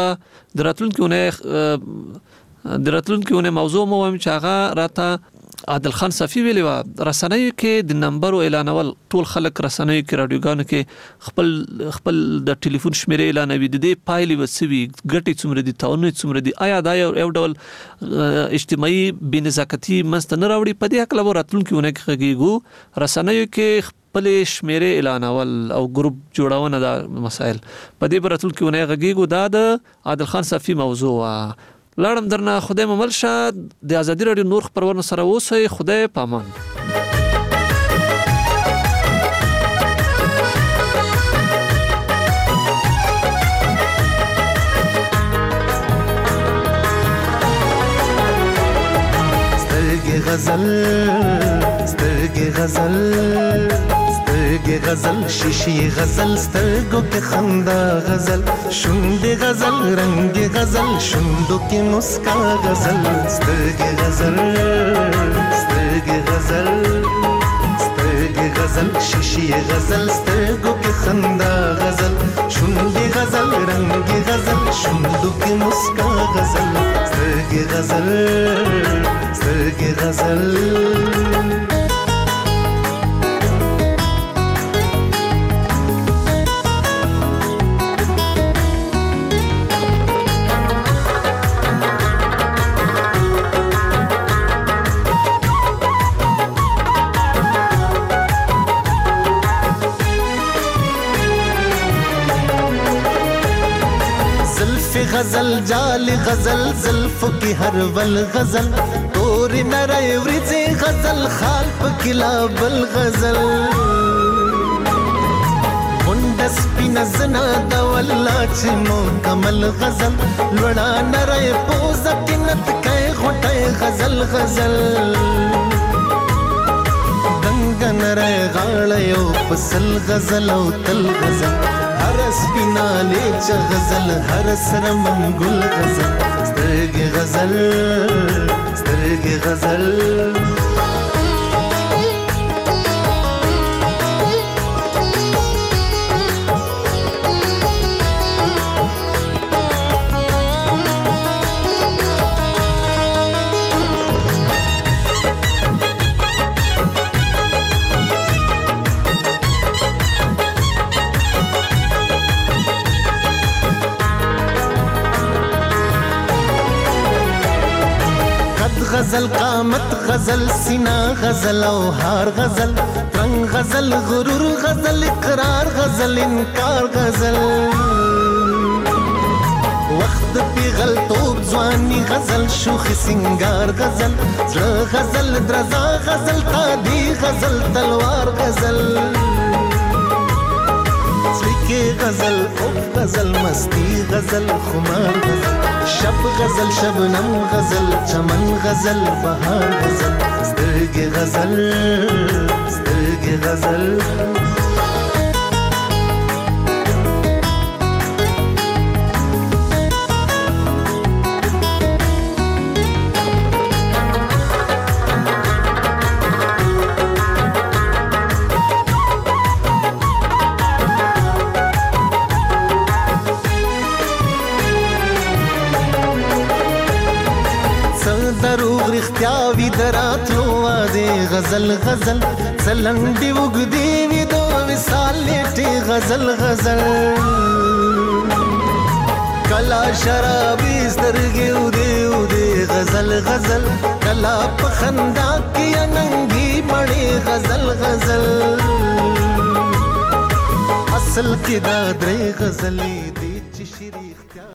دراتلونکو موضوع مو هم چې هغه راته عادل خان صفی ویلی و رسنۍ کې د نمبر اعلانول ټول خلک رسنۍ کې رادیوګانو کې خپل د ټلیفون شمیرې اعلانوي د دې پایلې وسوي ګټې څومره دي تاونه څومره دي آیا دا یو ډول اجتماعي بنزاکتی مستنه راوړي په دې اکل راتلونکو نه کېږي رسنۍ کې خپل شمیرې اعلانول او ګروپ جوړونه د مسائل په دې براتلونکو نه غږیږي دا د عادل خان صفی موضوع لاړم درنه خدای ممل شه د ازادي رادیو نور خبرونه سره اوسئ خدای پامان سترګې غزل شیشې غزل سترګو کې خندا غزل شونډې غزل رنگ غزل شونډو کې مسکا غزل سترګې غزل شیشې غزل سترګو کې خندا غزل شونډې غزل رنگ غزل شونډو کې مسکا غزل سترګې غزل زلف غزل جال غزل زلف کی هر ول غزل تور نری ورځي غزل خال پکلا بل غزل وندس پینزنا د والله چې مو کمل غزل لوړا نری پوز کینت کای غټه غزل غزل دنګ نری غاړه یو پسل غزل او تل غزل هر سپینا لیچ غزل هر سر منګل غزل سترګې غزل سترګې غزل غزل قامت غزل سینا غزل او هار غزل رنگ غزل غرور غزل اقرار غزل انکار غزل وخت پیغل توب ځواني غزل شوخ سنگار غزل زړه غزل درزا غزل تادي غزل تلوار غزل سلیکه غزل اوف غزل مستی غزل خمار غزل شب غزل شبنم غزل چمن غزل بهار غزل سترګې غزل سترګې غزل دروغ رښتیا وي دراتلو واده غزل غزل څلنډې وګدې وي دو وصال لیټې غزل غزل کلا شرابي سترګې ودې ودې غزل غزل کلا په خندا کې اننګي مړې غزل غزل اصل کې دا درې غزلې دي چې شریک